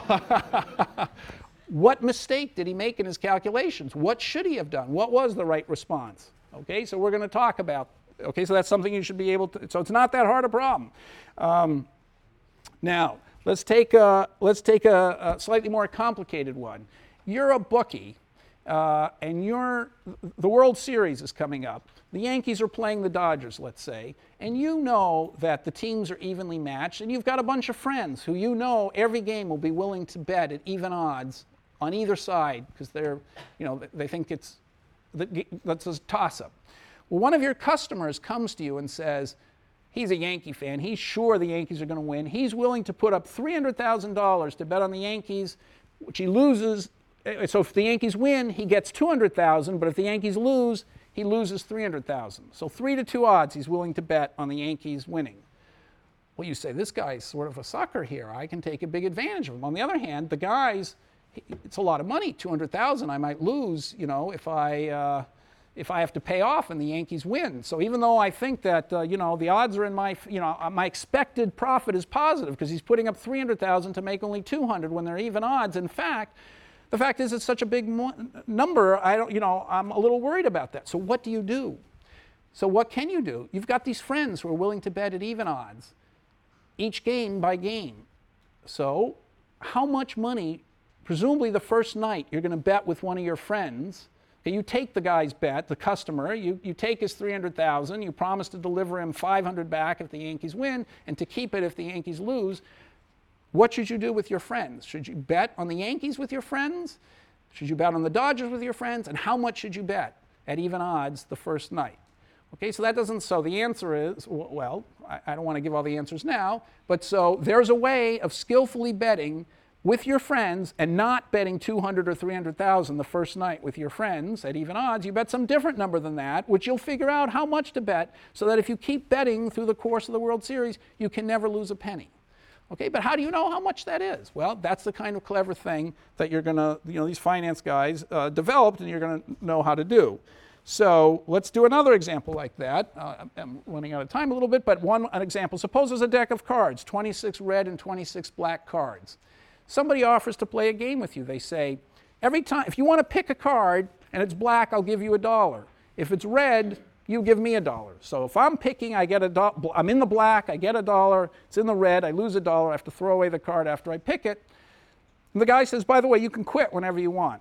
what mistake did he make in his calculations? What should he have done? What was the right response? Okay, so we're going to talk about, okay, so that's something you should be able to, so it's not that hard a problem. Um, now, let's take, a, let's take a, a slightly more complicated one. You're a bookie, uh, and you're, the World Series is coming up. The Yankees are playing the Dodgers, let's say, and you know that the teams are evenly matched, and you've got a bunch of friends who you know every game will be willing to bet at even odds on either side because they're, you know, they think it's, that's a toss-up. Well, one of your customers comes to you and says, he's a Yankee fan, he's sure the Yankees are going to win, he's willing to put up three hundred thousand dollars to bet on the Yankees, which he loses. So if the Yankees win, he gets two hundred thousand dollars, but if the Yankees lose, he loses three hundred thousand dollars. So three to two odds he's willing to bet on the Yankees winning. Well, you say, this guy's sort of a sucker here. I can take a big advantage of him. On the other hand, the guys, it's a lot of money, two hundred thousand dollars I might lose, you know, if I, uh, if I have to pay off and the Yankees win. So even though I think that, uh, you know, the odds are in my, you know, my expected profit is positive because he's putting up three hundred thousand dollars to make only two hundred thousand dollars when they're even odds. In fact, the fact is it's such a big mo- number, I don't, you know, I'm a little worried about that. So what do you do? So what can you do? You've got these friends who are willing to bet at even odds, each game by game. So how much money, presumably the first night you're going to bet with one of your friends. Okay, you take the guy's bet, the customer, you, you take his three hundred thousand dollars, you promise to deliver him five hundred thousand dollars back if the Yankees win, and to keep it if the Yankees lose. What should you do with your friends? Should you bet on the Yankees with your friends? Should you bet on the Dodgers with your friends? And how much should you bet at even odds the first night? Okay, so that doesn't, so the answer is, well, I, I don't want to give all the answers now, but so there's a way of skillfully betting with your friends and not betting two hundred or three hundred thousand the first night with your friends at even odds. You bet some different number than that, which you'll figure out how much to bet so that if you keep betting through the course of the World Series, you can never lose a penny. Okay, but how do you know how much that is? Well, that's the kind of clever thing that you're going to, you know, these finance guys uh, developed and you're going to know how to do. So let's do another example like that. Uh, I'm running out of time a little bit, but one an example. Suppose there's a deck of cards, twenty-six red and twenty-six black cards. Somebody offers to play a game with you. They say, every time, if you want to pick a card and it's black, I'll give you a dollar. If it's red, you give me a dollar. So if I'm picking, I get a dollar. I'm in the black, I get a dollar. It's in the red, I lose a dollar. I have to throw away the card after I pick it. And the guy says, by the way, you can quit whenever you want.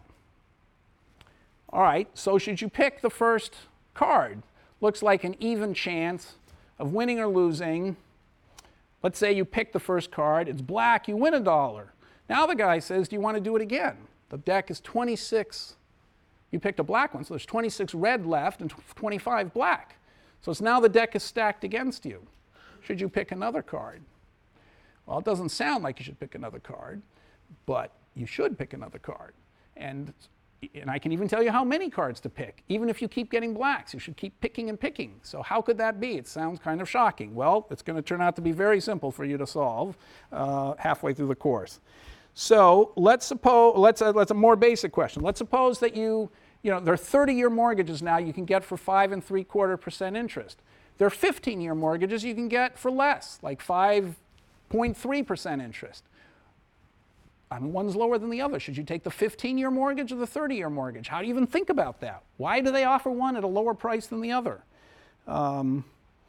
All right, so should you pick the first card? Looks like an even chance of winning or losing. Let's say you pick the first card. It's black, you win a dollar. Now the guy says, do you want to do it again? The deck is twenty-six. You picked a black one, so there's twenty-six red left and twenty-five black. So it's now the deck is stacked against you. Should you pick another card? Well, it doesn't sound like you should pick another card, but you should pick another card. And, and I can even tell you how many cards to pick. Even if you keep getting blacks, you should keep picking and picking. So how could that be? It sounds kind of shocking. Well, it's going to turn out to be very simple for you to solve uh, halfway through the course. So let's suppose, let's, uh, let's a more basic question. Let's suppose that you, you know, there are thirty-year mortgages now you can get for five and three quarter percent interest. There are fifteen-year mortgages you can get for less, like five point three percent interest. I mean, one's lower than the other. Should you take the fifteen-year mortgage or the thirty-year mortgage? How do you even think about that? Why do they offer one at a lower price than the other? Um,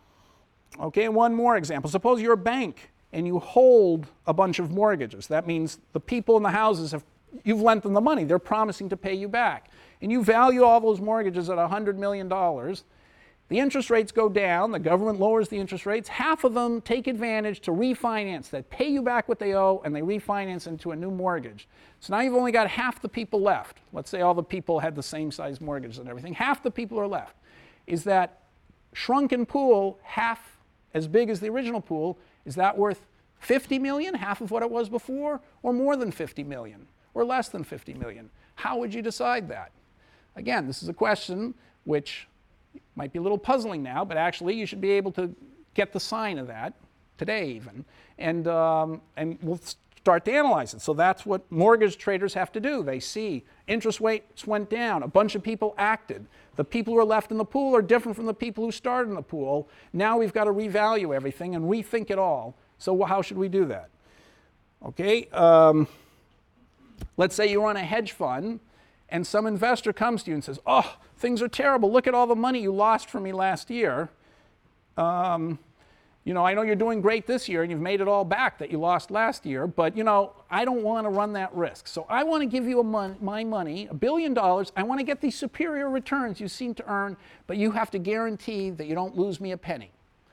okay, and one more example. Suppose you're a bank and you hold a bunch of mortgages. That means the people in the houses, have, you've lent them the money. They're promising to pay you back. And you value all those mortgages at one hundred million dollars. The interest rates go down. The government lowers the interest rates. Half of them take advantage to refinance that, pay you back what they owe, and they refinance into a new mortgage. So now you've only got half the people left. Let's say all the people had the same size mortgages and everything. Half the people are left. Is that shrunken pool half as big as the original pool? Is that worth fifty million, half of what it was before, or more than fifty million, or less than fifty million? How would you decide that? Again, this is a question which might be a little puzzling now, but actually you should be able to get the sign of that today even, and, um, and we'll start to analyze it. So that's what mortgage traders have to do. They see interest rates went down, a bunch of people acted. The people who are left in the pool are different from the people who started in the pool. Now we've got to revalue everything and rethink it all. So how should we do that? Okay, um, let's say you run a hedge fund and some investor comes to you and says, oh, things are terrible. Look at all the money you lost from me last year. Um, you know, I know you're doing great this year and you've made it all back that you lost last year, but you know, I don't want to run that risk. So I want to give you a mon- my money, a billion dollars. I want to get these superior returns you seem to earn, but you have to guarantee that you don't lose me a penny.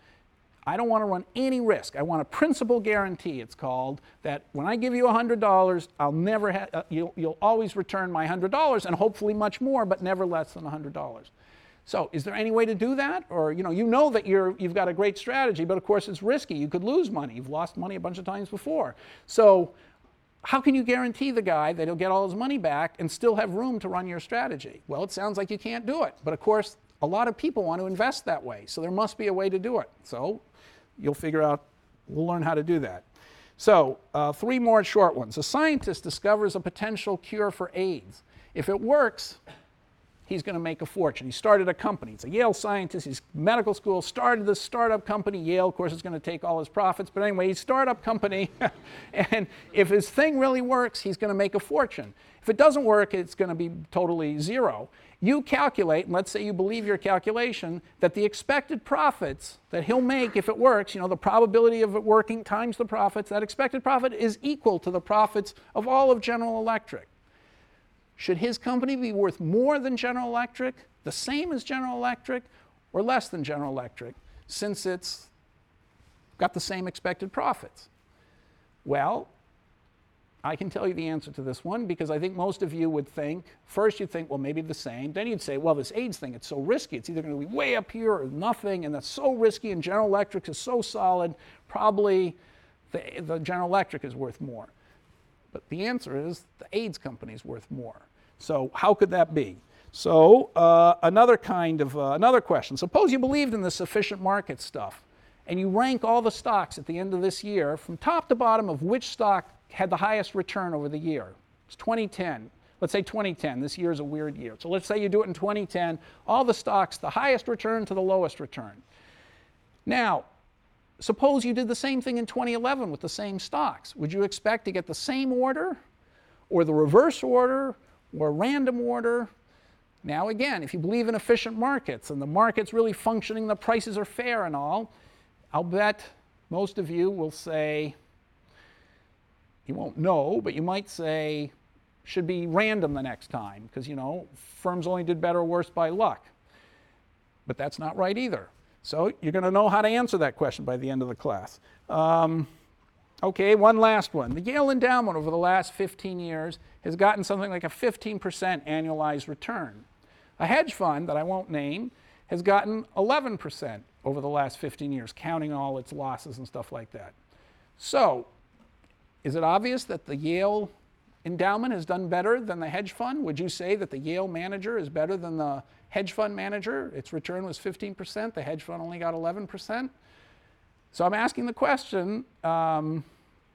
I don't want to run any risk. I want a principal guarantee, it's called, that when I give you one hundred dollars, I'll never ha- uh, you'll, you'll always return my one hundred dollars and hopefully much more, but never less than one hundred dollars. So is there any way to do that? Or you know, you know that you're, you've got a great strategy, but of course it's risky. You could lose money. You've lost money a bunch of times before. So how can you guarantee the guy that he'll get all his money back and still have room to run your strategy? Well, it sounds like you can't do it. But of course, a lot of people want to invest that way. So there must be a way to do it. So you'll figure out, we'll learn how to do that. So uh, three more short ones. A scientist discovers a potential cure for AIDS. If it works, he's going to make a fortune. He started a company. He's a Yale scientist. He's medical school, started this startup company. Yale, of course, is going to take all his profits. But anyway, he's a startup company. And if his thing really works, he's going to make a fortune. If it doesn't work, it's going to be totally zero. You calculate, and let's say you believe your calculation, that the expected profits that he'll make if it works, you know, the probability of it working times the profits, that expected profit is equal to the profits of all of General Electric. Should his company be worth more than General Electric, the same as General Electric, or less than General Electric, since it's got the same expected profits? Well, I can tell you the answer to this one because I think most of you would think, first you'd think, well, maybe the same. Then you'd say, well, this AIDS thing, it's so risky. It's either going to be way up here or nothing, and that's so risky, and General Electric is so solid, probably the, the General Electric is worth more. But the answer is the AIDS company is worth more. So how could that be? So uh, another kind of, uh, another question. Suppose you believed in this efficient market stuff, and you rank all the stocks at the end of this year from top to bottom of which stock had the highest return over the year. It's twenty ten. Let's say twenty ten. This year is a weird year. So let's say you do it in twenty ten. All the stocks, the highest return to the lowest return. Now, suppose you did the same thing in twenty eleven with the same stocks. Would you expect to get the same order, or the reverse order, or random order? Now again, if you believe in efficient markets and the market's really functioning, the prices are fair and all, I'll bet most of you will say, you won't know, but you might say, should be random the next time, because, you know, firms only did better or worse by luck. But that's not right either. So you're going to know how to answer that question by the end of the class. Um, okay, one last one. The Yale Endowment over the last fifteen years has gotten something like a fifteen percent annualized return. A hedge fund that I won't name has gotten eleven percent over the last fifteen years, counting all its losses and stuff like that. So, is it obvious that the Yale Endowment has done better than the hedge fund? Would you say that the Yale manager is better than the hedge fund manager? Its return was fifteen percent, the hedge fund only got eleven percent. So I'm asking the question, um,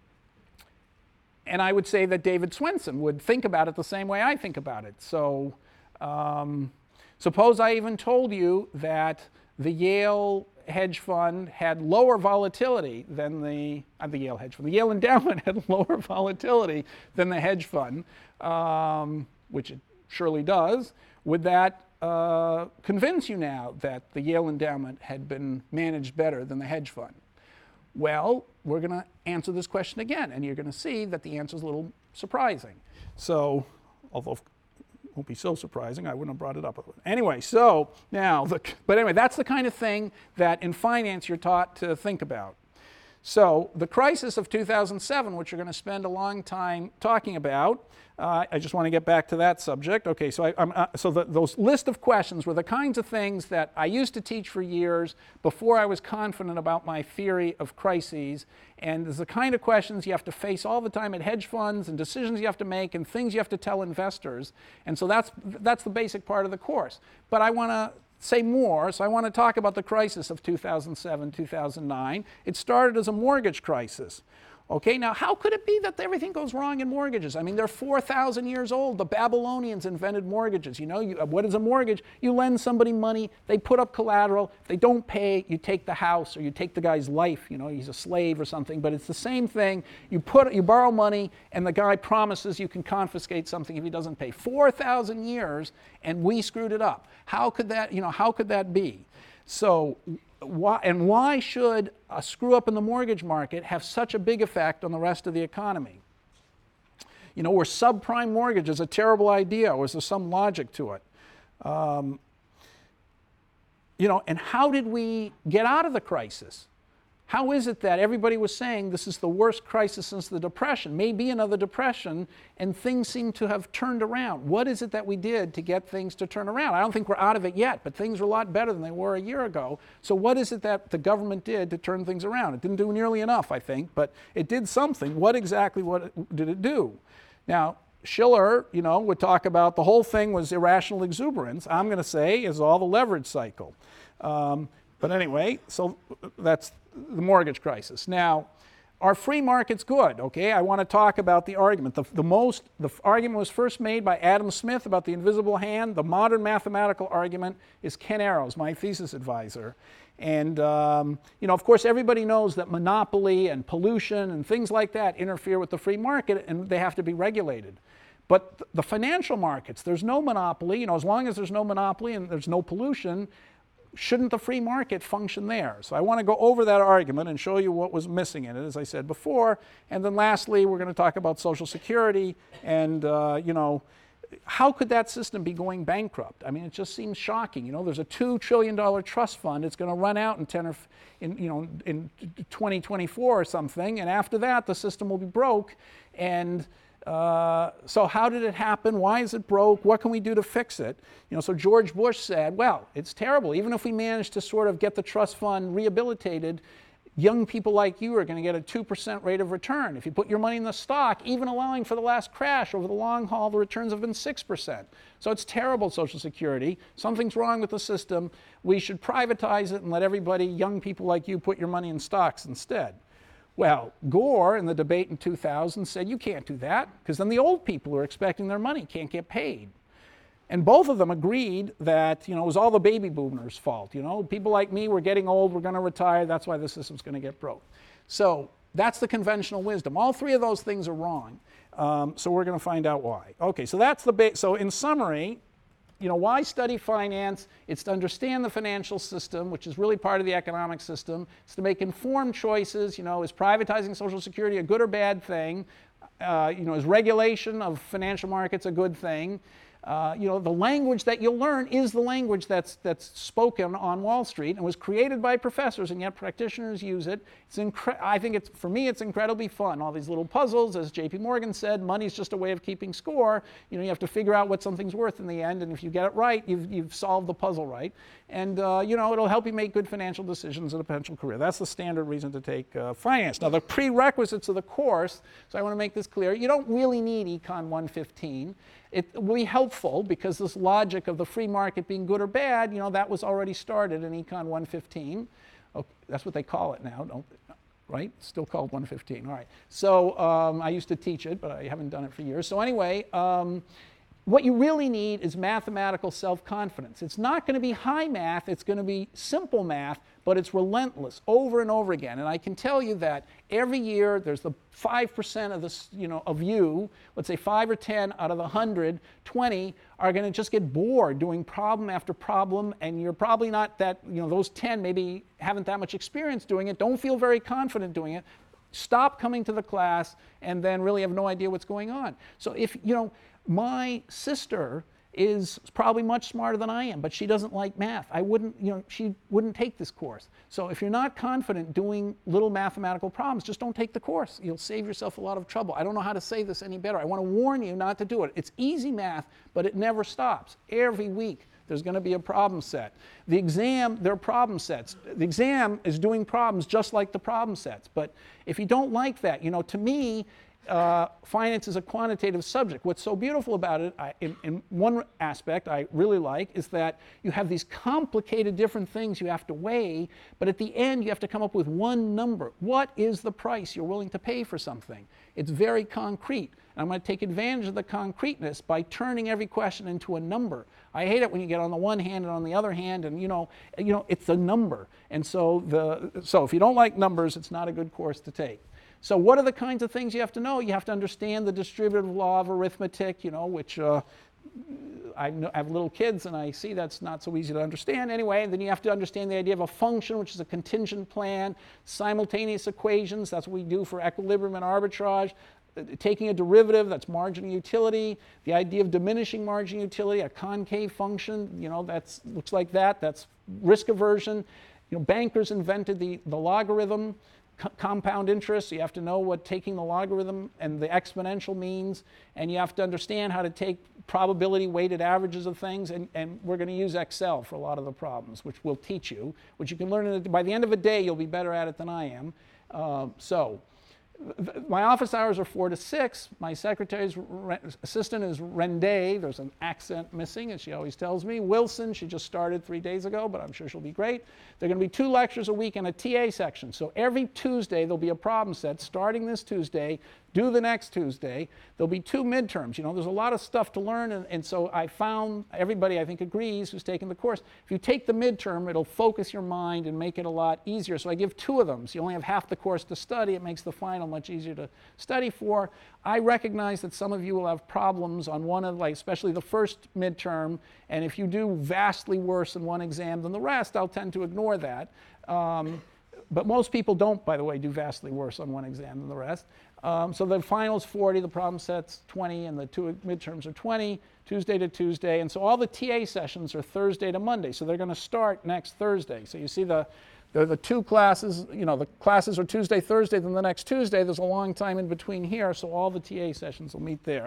and I would say that David Swensen would think about it the same way I think about it. So um, suppose I even told you that the Yale hedge fund had lower volatility than the, uh, the Yale hedge fund, the Yale Endowment had lower volatility than the hedge fund, um, which it surely does. Would that uh, convince you now that the Yale Endowment had been managed better than the hedge fund? Well, we're going to answer this question again, and you're going to see that the answer is a little surprising. So, although it won't be so surprising, I wouldn't have brought it up. Anyway, so now, the, but anyway, that's the kind of thing that in finance you're taught to think about. So the crisis of two thousand seven, which we're going to spend a long time talking about, uh, I just want to get back to that subject. Okay, so, I, I'm, uh, so the, those list of questions were the kinds of things that I used to teach for years before I was confident about my theory of crises. And there's the kind of questions you have to face all the time at hedge funds, and decisions you have to make, and things you have to tell investors. And so that's, that's the basic part of the course. But I want to say more, so I want to talk about the crisis of two thousand seven, two thousand nine. It started as a mortgage crisis. Okay, now how could it be that everything goes wrong in mortgages? I mean, they're four thousand years old. The Babylonians invented mortgages. You know, you, what is a mortgage? You lend somebody money, they put up collateral, if they don't pay, you take the house, or you take the guy's life, you know, he's a slave or something, but it's the same thing. You put, you borrow money, and the guy promises you can confiscate something if he doesn't pay. four thousand years, and we screwed it up. How could that, you know, how could that be? So, why, and why should a screw up in the mortgage market have such a big effect on the rest of the economy? You know, were subprime mortgages a terrible idea, or was there some logic to it? Um, you know, and how did we get out of the crisis? How is it that everybody was saying this is the worst crisis since the Depression, maybe another depression, and things seem to have turned around? What is it that we did to get things to turn around? I don't think we're out of it yet, but things are a lot better than they were a year ago. So what is it that the government did to turn things around? It didn't do nearly enough, I think, but it did something. What exactly what did it do? Now, Shiller, you know, would talk about the whole thing was irrational exuberance. I'm going to say is all the leverage cycle. Um, but anyway, so that's the mortgage crisis. Now, are free markets good? Okay, I want to talk about the argument. The, the most, the argument was first made by Adam Smith about the invisible hand. The modern mathematical argument is Ken Arrows, my thesis advisor. And, um, you know, of course, everybody knows that monopoly and pollution and things like that interfere with the free market, and they have to be regulated. But the financial markets, there's no monopoly. You know, as long as there's no monopoly and there's no pollution, shouldn't the free market function there? So I want to go over that argument and show you what was missing in it, as I said before. And then lastly, we're going to talk about Social Security and, uh, you know, how could that system be going bankrupt? I mean, it just seems shocking. You know, there's a two trillion dollar trust fund. It's going to run out in ten or, in, you know, in twenty twenty-four or something. And after that, the system will be broke. And Uh, so how did it happen? Why is it broke? What can we do to fix it? You know, so George Bush said, well, it's terrible. Even if we manage to sort of get the trust fund rehabilitated, young people like you are going to get a two percent rate of return. If you put your money in the stock, even allowing for the last crash, over the long haul, the returns have been six percent. So it's terrible, Social Security. Something's wrong with the system. We should privatize it and let everybody, young people like you, put your money in stocks instead. Well, Gore, in the debate in two thousand, said you can't do that, because then the old people who are expecting their money can't get paid. And both of them agreed that, you know, it was all the baby boomers' fault. You know, people like me, we're getting old, we're going to retire, that's why the system's going to get broke. So that's the conventional wisdom. All three of those things are wrong. Um, so we're going to find out why. Okay, so that's the ba- so in summary, you know, why study finance? It's to understand the financial system, which is really part of the economic system. It's to make informed choices. You know, is privatizing Social Security a good or bad thing? Uh, you know, is regulation of financial markets a good thing? Uh, you know, the language that you'll learn is the language that's, that's spoken on Wall Street and was created by professors, and yet practitioners use it. It's incre- I think it's, for me, it's incredibly fun. All these little puzzles, as J P Morgan said, money's just a way of keeping score. You know, you have to figure out what something's worth in the end, and if you get it right, you've, you've solved the puzzle right. And, uh, you know, it'll help you make good financial decisions in a potential career. That's the standard reason to take uh, finance. Now, the prerequisites of the course, so I want to make this clear, you don't really need Econ one fifteen. It will be helpful because this logic of the free market being good or bad, you know, that was already started in Econ one fifteen. Okay, that's what they call it now, don't, right? It's still called one fifteen, all right. So um, I used to teach it, but I haven't done it for years. So anyway, um, what you really need is mathematical self-confidence. It's not going to be high math, it's going to be simple math, but it's relentless over and over again. And I can tell you that every year there's the five percent of this, you know, of you, let's say five or ten out of the one hundred, twenty are going to just get bored doing problem after problem, and you're probably not that, you know, those ten maybe haven't that much experience doing it, don't feel very confident doing it. Stop coming to the class and then really have no idea what's going on. So if, you know, my sister is probably much smarter than I am, but she doesn't like math. I wouldn't, you know, she wouldn't take this course. So if you're not confident doing little mathematical problems, just don't take the course. You'll save yourself a lot of trouble. I don't know how to say this any better. I want to warn you not to do it. It's easy math, but it never stops. Every week there's going to be a problem set. The exam, there are problem sets. The exam is doing problems just like the problem sets. But if you don't like that, you know, to me, Uh, finance is a quantitative subject. What's so beautiful about it, I, in, in one aspect I really like, is that you have these complicated different things you have to weigh, but at the end you have to come up with one number. What is the price you're willing to pay for something? It's very concrete. And I'm going to take advantage of the concreteness by turning every question into a number. I hate it when you get on the one hand and on the other hand, and you know, you know, it's a number. And so, the, so if you don't like numbers, it's not a good course to take. So what are the kinds of things you have to know? You have to understand the distributive law of arithmetic, you know, which uh, I, know, I have little kids and I see that's not so easy to understand anyway. And then you have to understand the idea of a function, which is a contingent plan, simultaneous equations, that's what we do for equilibrium and arbitrage, taking a derivative, that's marginal utility, the idea of diminishing marginal utility, a concave function, you know, that looks like that, that's risk aversion. You know, bankers invented the, the logarithm. Compound interest, so you have to know what taking the logarithm and the exponential means, and you have to understand how to take probability weighted averages of things, and, and we're going to use Excel for a lot of the problems, which we'll teach you, which you can learn, in a, by the end of a day you'll be better at it than I am. Uh, so my office hours are four to six. My secretary's assistant is Rende. There's an accent missing, as she always tells me. Wilson, she just started three days ago, but I'm sure she'll be great. There are going to be two lectures a week and a T A section. So every Tuesday there'll be a problem set, starting this Tuesday, due the next Tuesday. There'll be two midterms. You know, there's a lot of stuff to learn, and, and so I found, everybody I think agrees who's taken the course, if you take the midterm, it'll focus your mind and make it a lot easier. So I give two of them. So you only have half the course to study. It makes the final much easier to study for. I recognize that some of you will have problems on one of, like, especially the first midterm, and if you do vastly worse in one exam than the rest, I'll tend to ignore that. Um, but most people don't, by the way, do vastly worse on one exam than the rest. Um, so the final's forty, the problem set's twenty, and the two midterms are twenty, Tuesday to Tuesday. And so all the T A sessions are Thursday to Monday. So they're going to start next Thursday. So you see the, the, the two classes, you know, the classes are Tuesday, Thursday, then the next Tuesday. There's a long time in between here, so all the T A sessions will meet there.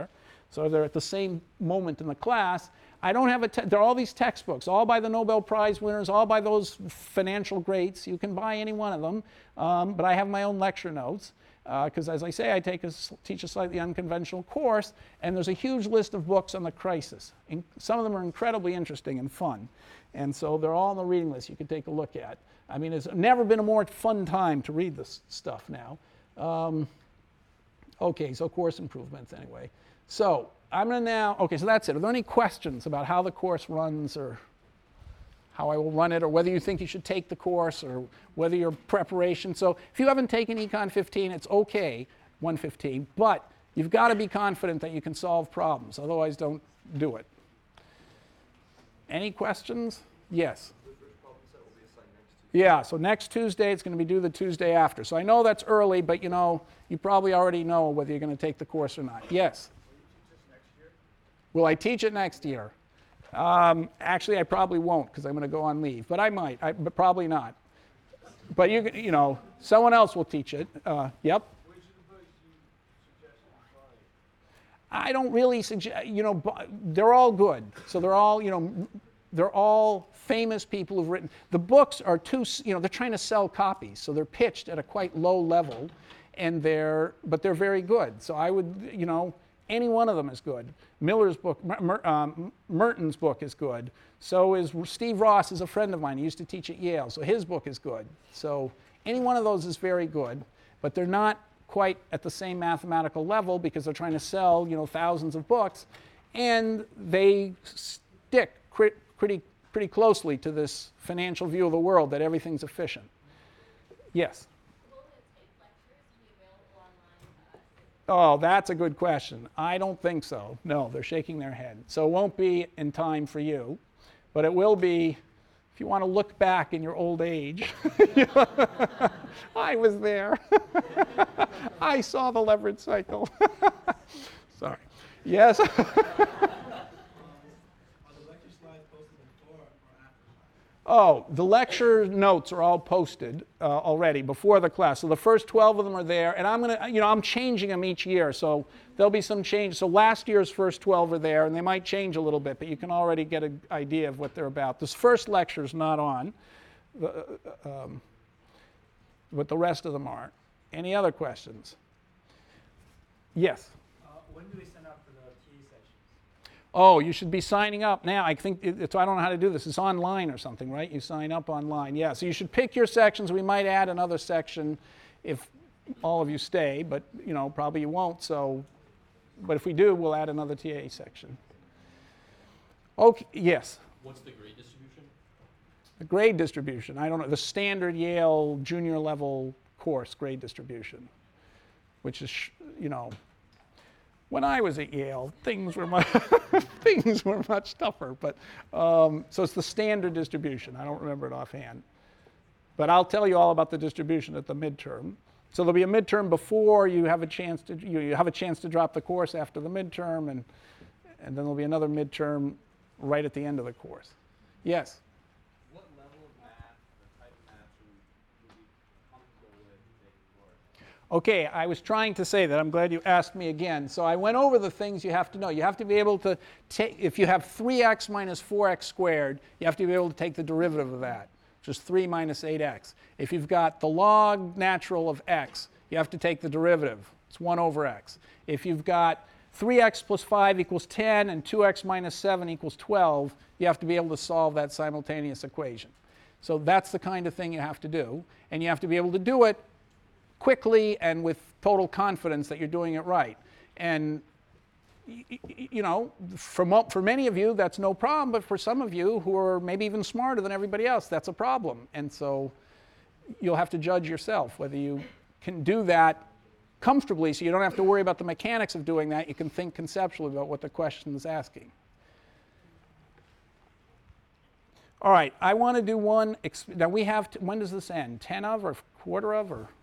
So they're at the same moment in the class. I don't have a, te- there are all these textbooks, all by the Nobel Prize winners, all by those financial greats. You can buy any one of them, um, but I have my own lecture notes because, uh, as I say, I take a, teach a slightly unconventional course, and there's a huge list of books on the crisis. And some of them are incredibly interesting and fun, and so they're all on the reading list you can take a look at. I mean, it's never been a more fun time to read this stuff now. Um, okay, so course improvements anyway. So I'm going to now, okay, so that's it. Are there any questions about how the course runs or how I will run it, or whether you think you should take the course, or whether your preparation? So if you haven't taken Econ fifteen, it's okay, one fifteen, but you've got to be confident that you can solve problems. Otherwise, don't do it. Any questions? Yes. Yeah, so next Tuesday, it's going to be due the Tuesday after. So I know that's early, but you know, you probably already know whether you're going to take the course or not. Yes? Will I teach it next year? Um, actually, I probably won't because I'm going to go on leave, but I might, I, but probably not. But you, you know, someone else will teach it. Uh, yep. I don't really suggest, you know, they're all good. So they're all, you know, they're all famous people who've written. The books are too, you know, they're trying to sell copies, so they're pitched at a quite low level, and they're, but they're very good. So I would, you know, any one of them is good. Miller's book, Mer, um, Merton's book is good. So is Steve Ross is a friend of mine. He used to teach at Yale, so his book is good. So any one of those is very good, but they're not quite at the same mathematical level because they're trying to sell, you know, thousands of books, and they stick pretty, pretty closely to this financial view of the world that everything's efficient. Yes? Will it take lectures and be available online? Oh, that's a good question. I don't think so. No, they're shaking their head. So it won't be in time for you, but it will be if you want to look back in your old age. I was there. I saw the leverage cycle. Sorry. Yes? Are the lecture slides posted before or after? Oh, the lecture notes are all posted uh, already before the class. So the first twelve of them are there, and I'm going to, you know, I'm changing them each year, so there'll be some change. So last year's first twelve are there, and they might change a little bit, but you can already get an idea of what they're about. This first lecture is not on, uh, um, but the rest of them aren't. Any other questions? Yes? Uh, when do we send out for the T A sections? Oh, you should be signing up now. I think it, it's, I don't know how to do this. It's online or something, right? You sign up online. Yeah, so you should pick your sections. We might add another section if all of you stay, but you know, probably you won't. So, but if we do, we'll add another T A section. Okay, yes? What's the grade distribution? The grade distribution, I don't know. The standard Yale junior level course grade distribution, which is, you know, when I was at Yale, things were much, things were much tougher. But um, so it's the standard distribution. I don't remember it offhand. But I'll tell you all about the distribution at the midterm. So there'll be a midterm before you have a chance to you, you have a chance to drop the course after the midterm, and and then there'll be another midterm right at the end of the course. Yes. What level of math, the type of math would you be comfortable with taking the course? Okay, I was trying to say that. I'm glad you asked me again. So I went over the things you have to know. You have to be able to take, if you have three x minus four x squared, you have to be able to take the derivative of that, which is three minus eight x. If you've got the log natural of x, you have to take the derivative. It's one over x. If you've got three x plus five equals ten and two x minus seven equals twelve, you have to be able to solve that simultaneous equation. So that's the kind of thing you have to do. And you have to be able to do it quickly and with total confidence that you're doing it right. And you know, for, for many of you, that's no problem, but for some of you who are maybe even smarter than everybody else, that's a problem. And so you'll have to judge yourself whether you can do that comfortably so you don't have to worry about the mechanics of doing that. You can think conceptually about what the question is asking. All right, I want to do one. Now we have, to, when does this end? ten of or quarter of or?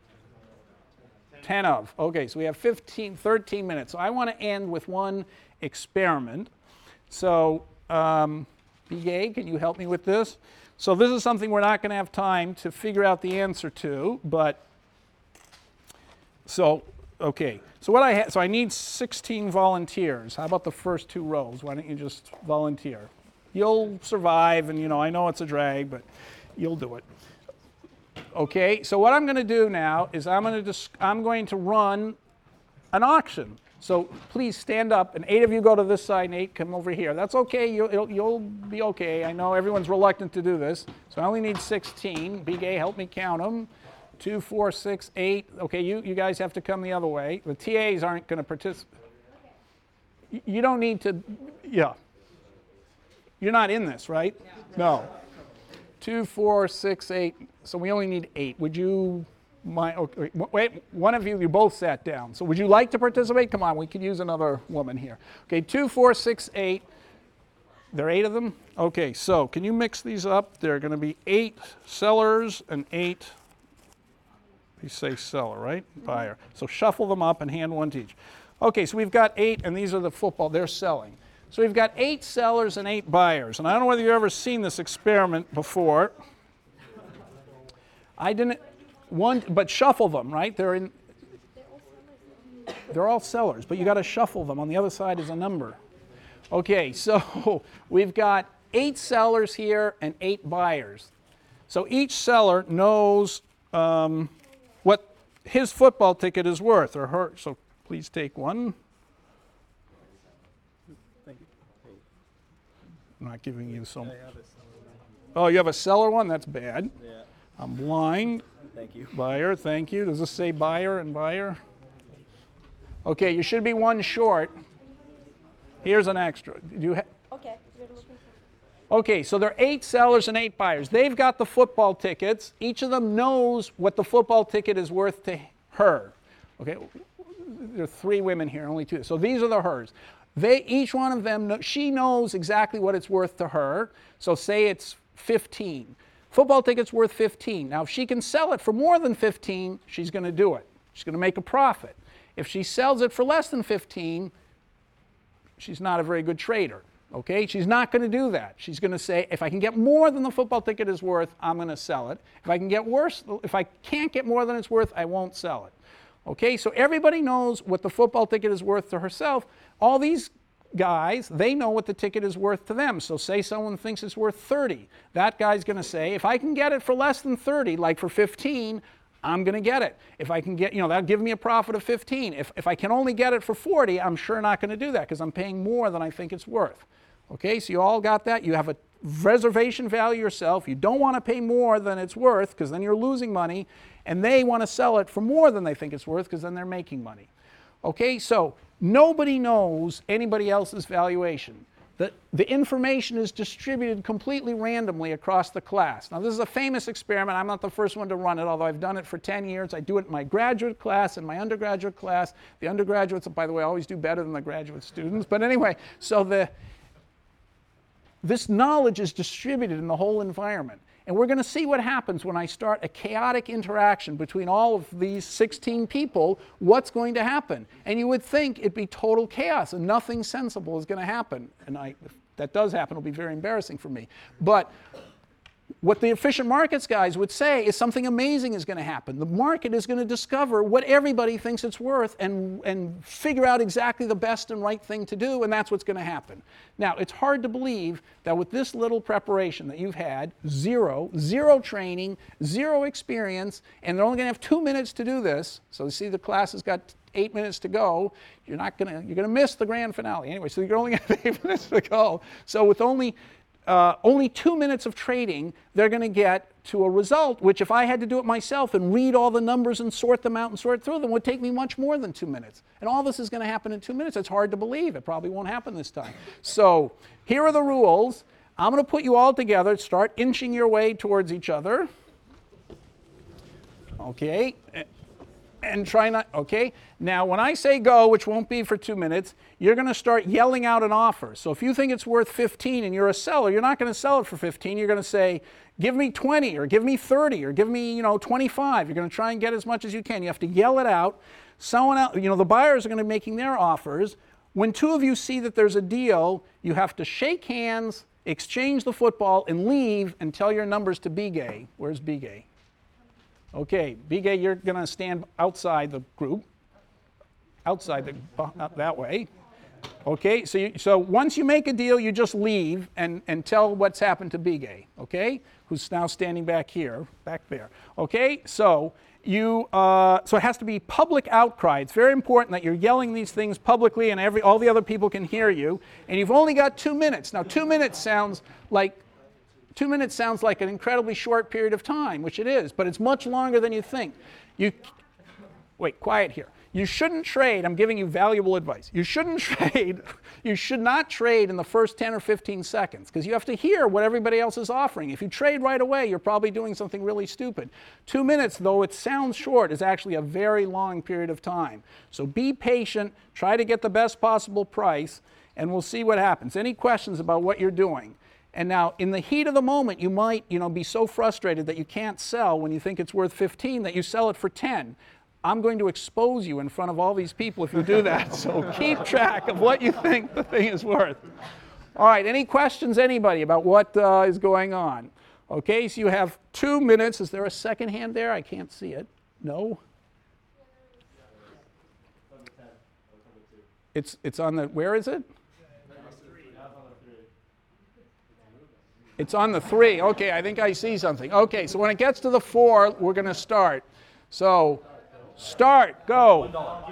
ten of. Okay, so we have fifteen, thirteen minutes. So I want to end with one experiment. So, um, B A, can you help me with this? So this is something we're not going to have time to figure out the answer to, but so Okay, so what I ha- so I need sixteen volunteers. How about the first two rows? Why don't you just volunteer? You'll survive, and you know I know it's a drag, but you'll do it. Okay, so what I'm going to do now is I'm going to dis- I'm going to run an auction. So please stand up, and eight of you go to this side, and eight come over here. That's okay. You'll you'll, you'll be okay. I know everyone's reluctant to do this, so I only need sixteen. Big A, help me count them. Two, four, six, eight. Okay, you, you guys have to come the other way. The T As aren't going to participate. You don't need to, yeah. You're not in this, right? No. Two, four, six, eight. So we only need eight. Would you mind, okay, wait, one of you, you both sat down. So would you like to participate? Come on, we could use another woman here. Okay, two, four, six, eight. There are eight of them? Okay, so can you mix these up? There are going to be eight sellers and eight. You say seller, right? Buyer. So shuffle them up and hand one to each. Okay, so we've got eight, and these are the football. They're selling. So we've got eight sellers and eight buyers. And I don't know whether you've ever seen this experiment before. I didn't. One, but shuffle them, right? They're in. They're all sellers, but you got to shuffle them. On the other side is a number. Okay, so we've got eight sellers here and eight buyers. So each seller knows um, what his football ticket is worth, or her. So please take one. Thank you. I'm not giving you so much. Oh, you have a seller one? That's bad. Yeah. I'm blind. Thank you. Buyer, thank you. Does this say buyer and buyer? Okay, you should be one short. Here's an extra. Do you ha- Okay, you're looking for. Okay, so there are eight sellers and eight buyers. They've got the football tickets. Each of them knows what the football ticket is worth to her. Okay, there are three women here, only two. So these are the hers. They, each one of them, know, she knows exactly what it's worth to her. So say it's fifteen. Football ticket's worth fifteen. Now, if she can sell it for more than fifteen, she's going to do it. She's going to make a profit. If she sells it for less than fifteen, she's not a very good trader. Okay, she's not going to do that. She's going to say, if I can get more than the football ticket is worth, I'm going to sell it. If I can get worse, if I can't get more than it's worth, I won't sell it. Okay, so everybody knows what the football ticket is worth to herself. All these guys, they know what the ticket is worth to them. So say someone thinks it's worth thirty. That guy's going to say, if I can get it for less than thirty, like for fifteen, I'm going to get it. If I can get, you know, that'll give me a profit of fifteen. If, if I can only get it for forty, I'm sure not going to do that because I'm paying more than I think it's worth. Okay, so you all got that? You have a reservation value yourself. You don't want to pay more than it's worth because then you're losing money. And they want to sell it for more than they think it's worth because then they're making money. Okay, so nobody knows anybody else's valuation. The, the information is distributed completely randomly across the class. Now, this is a famous experiment. I'm not the first one to run it, although I've done it for ten years. I do it in my graduate class and my undergraduate class. The undergraduates, by the way, always do better than the graduate students. But anyway, so the, this knowledge is distributed in the whole environment. And we're going to see what happens when I start a chaotic interaction between all of these sixteen people. What's going to happen? And you would think it'd be total chaos and nothing sensible is going to happen. And I, if that does happen, it'll be very embarrassing for me. But what the efficient markets guys would say is something amazing is going to happen. The market is going to discover what everybody thinks it's worth and, and figure out exactly the best and right thing to do, and that's what's going to happen. Now, it's hard to believe that with this little preparation that you've had, zero, zero training, zero experience, and they're only going to have two minutes to do this, so you see the class has got eight minutes to go, you're not going to, you're going to miss the grand finale. Anyway, so you're only going to have eight minutes to go. So with only Uh, only two minutes of trading, they're going to get to a result, which if I had to do it myself and read all the numbers and sort them out and sort through them would take me much more than two minutes. And all this is going to happen in two minutes. It's hard to believe. It probably won't happen this time. So here are the rules. I'm going to put you all together. Start inching your way towards each other. Okay. And try not, okay? Now, when I say go, which won't be for two minutes, you're going to start yelling out an offer. So if you think it's worth fifteen and you're a seller, you're not going to sell it for fifteen. You're going to say, give me twenty or give me thirty or give me, you know, twenty-five. You're going to try and get as much as you can. You have to yell it out. Someone else, you know, the buyers are going to be making their offers. When two of you see that there's a deal, you have to shake hands, exchange the football, and leave and tell your numbers to Bigay. Where's Bigay? Okay, Bigay, you're going to stand outside the group. outside the, uh, that way. Okay, so, you, so once you make a deal, you just leave and, and tell what's happened to Bigay, okay, who's now standing back here, back there. Okay, so you, uh, so it has to be public outcry. It's very important that you're yelling these things publicly and every, all the other people can hear you. And you've only got two minutes. Now, two minutes sounds like two minutes sounds like an incredibly short period of time, which it is, but it's much longer than you think. You, wait, quiet here. You shouldn't trade, I'm giving you valuable advice. You shouldn't trade, you should not trade in the first ten or fifteen seconds because you have to hear what everybody else is offering. If you trade right away, you're probably doing something really stupid. Two minutes, though it sounds short, is actually a very long period of time. So be patient, try to get the best possible price, and we'll see what happens. Any questions about what you're doing? And now, in the heat of the moment, you might, you know, be so frustrated that you can't sell when you think it's worth fifteen that you sell it for ten. I'm going to expose you in front of all these people if you do that. So keep track of what you think the thing is worth. All right, any questions, anybody, about what uh, is going on? Okay, so you have two minutes. Is there a second hand there? I can't see it. No? It's, it's on the, where is it? It's on the three. Okay, I think I see something. Okay, so when it gets to the four, we're going to start. So, start, go.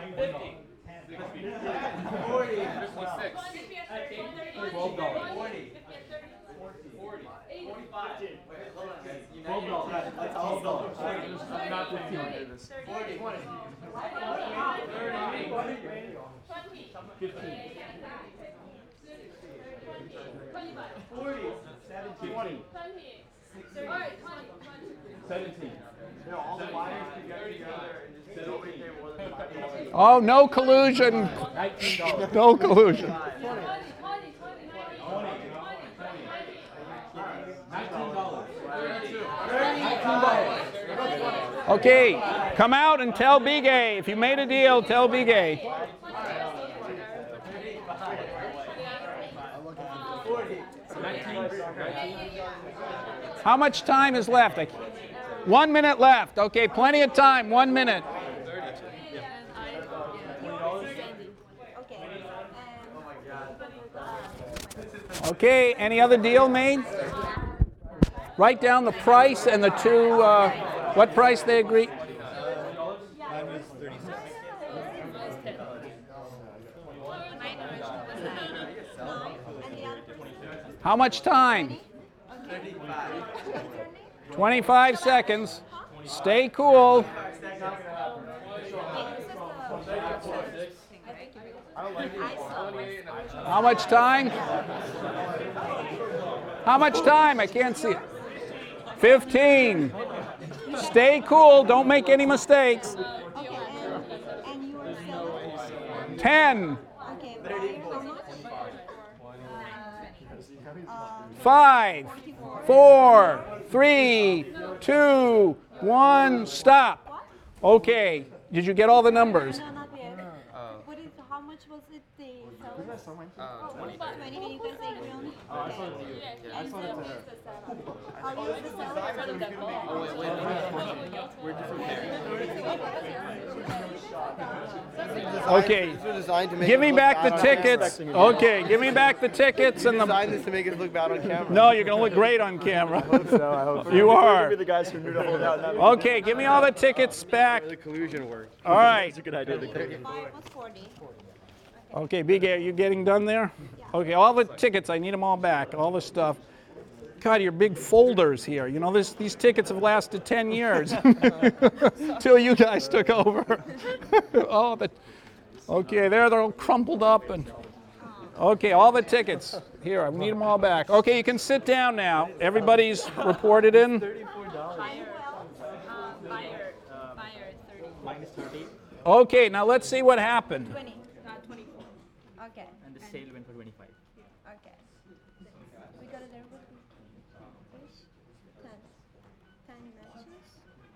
Oh, no collusion. No collusion. Okay, come out and tell Bigay. If you made a deal, tell Bigay. How much time is left? I, one minute left. Okay, plenty of time. One minute. Okay, any other deal made? Write down the price and the two, uh, what price they agree. How much time? twenty-five seconds. Stay cool. How much time? How much time? I can't see it. fifteen. Stay cool. Don't make any mistakes. Okay, and, and you are selling? ten. Okay, Brian, how much? Uh, Five, four, three, two, one, stop. Okay, did you get all the numbers? no, not yet. What is, how much was it they sell? Uh, twenty. twenty, and you guys agree on it? Oh, I saw it to you. Yeah, I saw it to her. Are you the seller? Oh, wait, wait, wait. We're different Okay, These were designed to make give us me look back bad the on tickets. camera. Okay, give me back the tickets and the. Designed this to make us look bad on camera. No, you're gonna look great on camera. So I hope You are. We're the guys who knew to hold out. That Okay, give me all the tickets back. the collusion worked. All right. It's a good idea. The collusion. Five was forty. Okay, Big A, are you getting done there? Okay, all the tickets, I need them all back, all the stuff. God, your big folders here. You know, this, these tickets have lasted ten years till you guys took over. Oh, the, okay, there they're all crumpled up and. Okay, all the tickets. Here, I need them all back. Okay, you can sit down now. Everybody's reported in. Buyer, buyer, thirty. Okay, now let's see what happened. twenty. Uh, twenty-four. Okay. And the sale went for twenty-five. Okay. We got it there. Fish. Ten. Ten matches.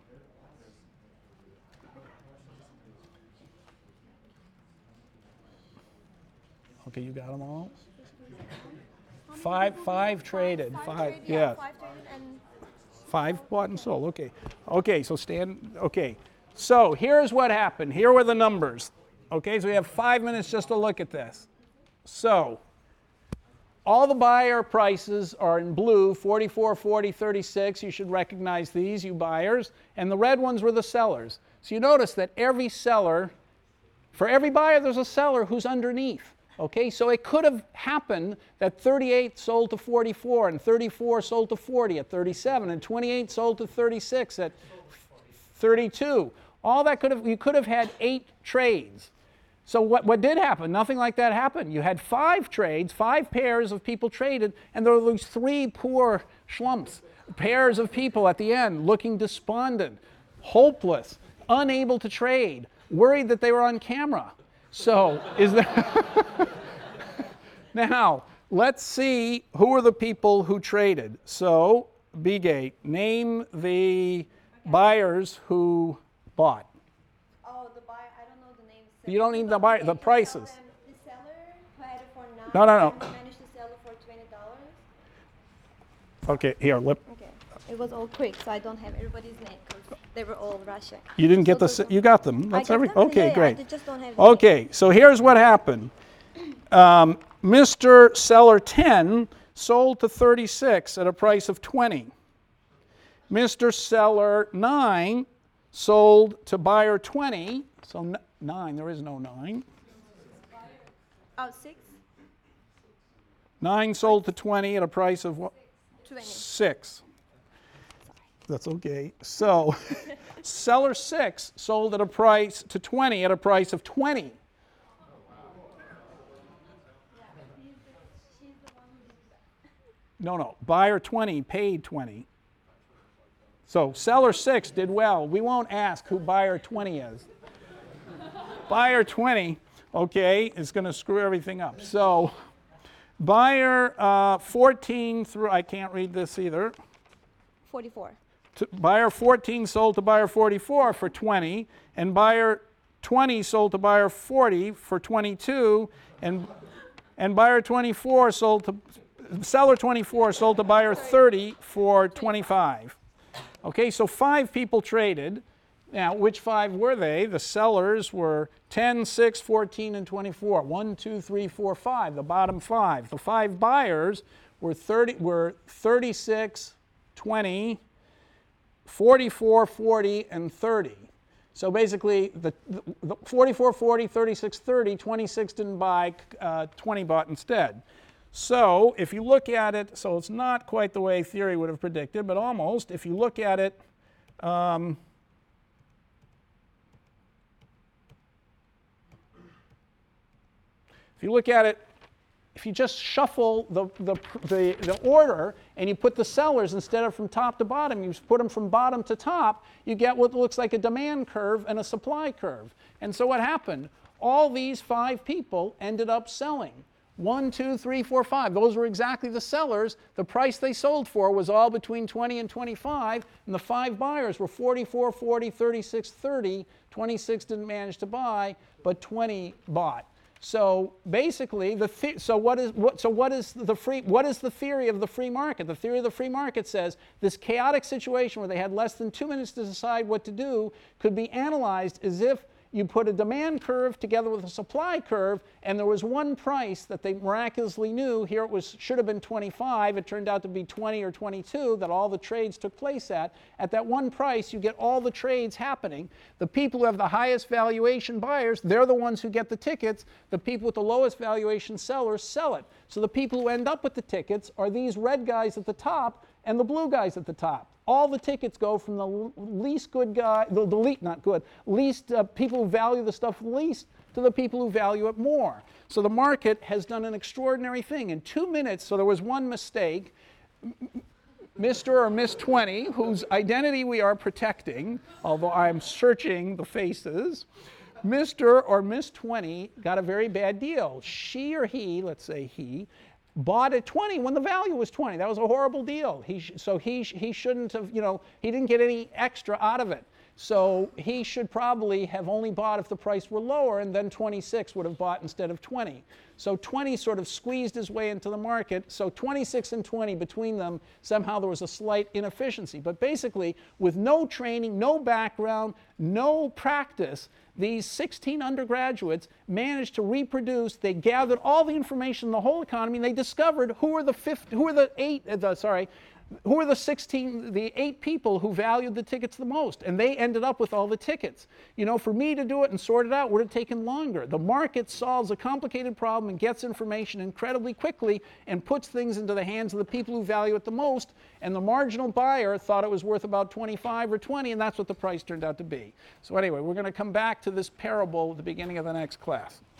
Okay, you got them all? Five, five traded, five, traded, yeah. Five traded and Five bought and sold, okay. Okay, so stand, okay. So here's what happened. Here were the numbers. Okay, so we have five minutes just to look at this. So, all the buyer prices are in blue, forty-four, forty, thirty-six. You should recognize these, you buyers. And the red ones were the sellers. So you notice that every seller, for every buyer, there's a seller who's underneath. Okay, so it could have happened that thirty-eight sold to forty-four, and thirty-four sold to forty at thirty-seven, and twenty-eight sold to thirty-six at thirty-two. All that could have, you could have had eight trades. So what, what did happen? Nothing like that happened. You had five trades, five pairs of people traded, and there were these three poor schlumps, pairs of people at the end looking despondent, hopeless, unable to trade, worried that they were on camera. So is there... Now, let's see who are the people who traded. So, B-Gate, name the buyers who bought. Oh, the buyer, I don't know the names. You don't need the buyer, the prices. The seller who had it for nine. No, no, no. And he managed to sell it for twenty dollars. Okay, here, lip. Okay. It was all quick, so I don't have everybody's name because they were all rushing. You didn't get So the, those s- you got them. I That's got every, them? okay, Yeah, yeah, great. I just don't have the name. Okay, so here's what happened. Um, Mister Seller ten sold to thirty-six at a price of twenty. Mister Seller nine sold to buyer twenty, so n- nine, there is no nine. Oh, six? nine sold to twenty at a price of what? twenty. six. That's okay. So, seller six sold at a price to twenty at a price of twenty. No, no. Buyer twenty paid twenty. So, seller six did well. We won't ask who buyer twenty is. Buyer twenty, okay, is going to screw everything up. So, buyer uh, fourteen through, I can't read this either. forty-four. To, buyer fourteen sold to buyer forty-four for twenty, and buyer twenty sold to buyer forty for twenty-two, and and buyer twenty-four sold to seller twenty-four sold to buyer thirty for twenty-five. Okay, so five people traded. Now, which five were they? The sellers were ten, six, fourteen, and twenty-four. one, two, three, four, five, the bottom five. The five buyers were thirty, were thirty-six, twenty, forty-four, forty, and thirty. So basically, the, the, the forty-four, forty, thirty-six, thirty, twenty-six didn't buy, uh, twenty bought instead. So if you look at it, so it's not quite the way theory would have predicted, but almost. If you look at it, um, if you look at it, if you just shuffle the, the, the, the order and you put the sellers instead of from top to bottom, you put them from bottom to top, you get what looks like a demand curve and a supply curve. And so what happened? All these five people ended up selling. One, two, three, four, five. Those were exactly the sellers. The price they sold for was all between twenty and twenty-five, and the five buyers were forty-four, forty, thirty-six, thirty. twenty-six didn't manage to buy, but twenty bought. So basically, the, the so what is what so what is the free what is the theory of the free market? The theory of the free market says this chaotic situation where they had less than two minutes to decide what to do could be analyzed as if you put a demand curve together with a supply curve, and there was one price that they miraculously knew. Here it was should have been twenty-five. It turned out to be twenty or twenty-two that all the trades took place at. At that one price, you get all the trades happening. The people who have the highest valuation buyers, they're the ones who get the tickets. The people with the lowest valuation sellers sell it. So the people who end up with the tickets are these red guys at the top and the blue guys at the top. All the tickets go from the least good guy, the, the least, not good, least uh, people who value the stuff least to the people who value it more. So the market has done an extraordinary thing. In two minutes, so there was one mistake, Mister or Miss twenty, whose identity we are protecting, although I'm searching the faces, Mister or Miss twenty got a very bad deal. She or he, let's say he, bought at twenty when the value was twenty. That was a horrible deal. He sh- so he, sh- he shouldn't have, you know, he didn't get any extra out of it. So he should probably have only bought if the price were lower, and then twenty-six would have bought instead of twenty. So twenty sort of squeezed his way into the market. So twenty-six and twenty, between them, somehow there was a slight inefficiency. But basically, with no training, no background, no practice, these sixteen undergraduates managed to reproduce. They gathered all the information in the whole economy, and they discovered who are the fifth, who are the eight, uh, the, sorry, who are the sixteen, the eight people who valued the tickets the most, and they ended up with all the tickets. You know, for me to do it and sort it out would have taken longer. The market solves a complicated problem and gets information incredibly quickly and puts things into the hands of the people who value it the most, and the marginal buyer thought it was worth about twenty-five or twenty, and that's what the price turned out to be. So anyway, we're going to come back to this parable at the beginning of the next class.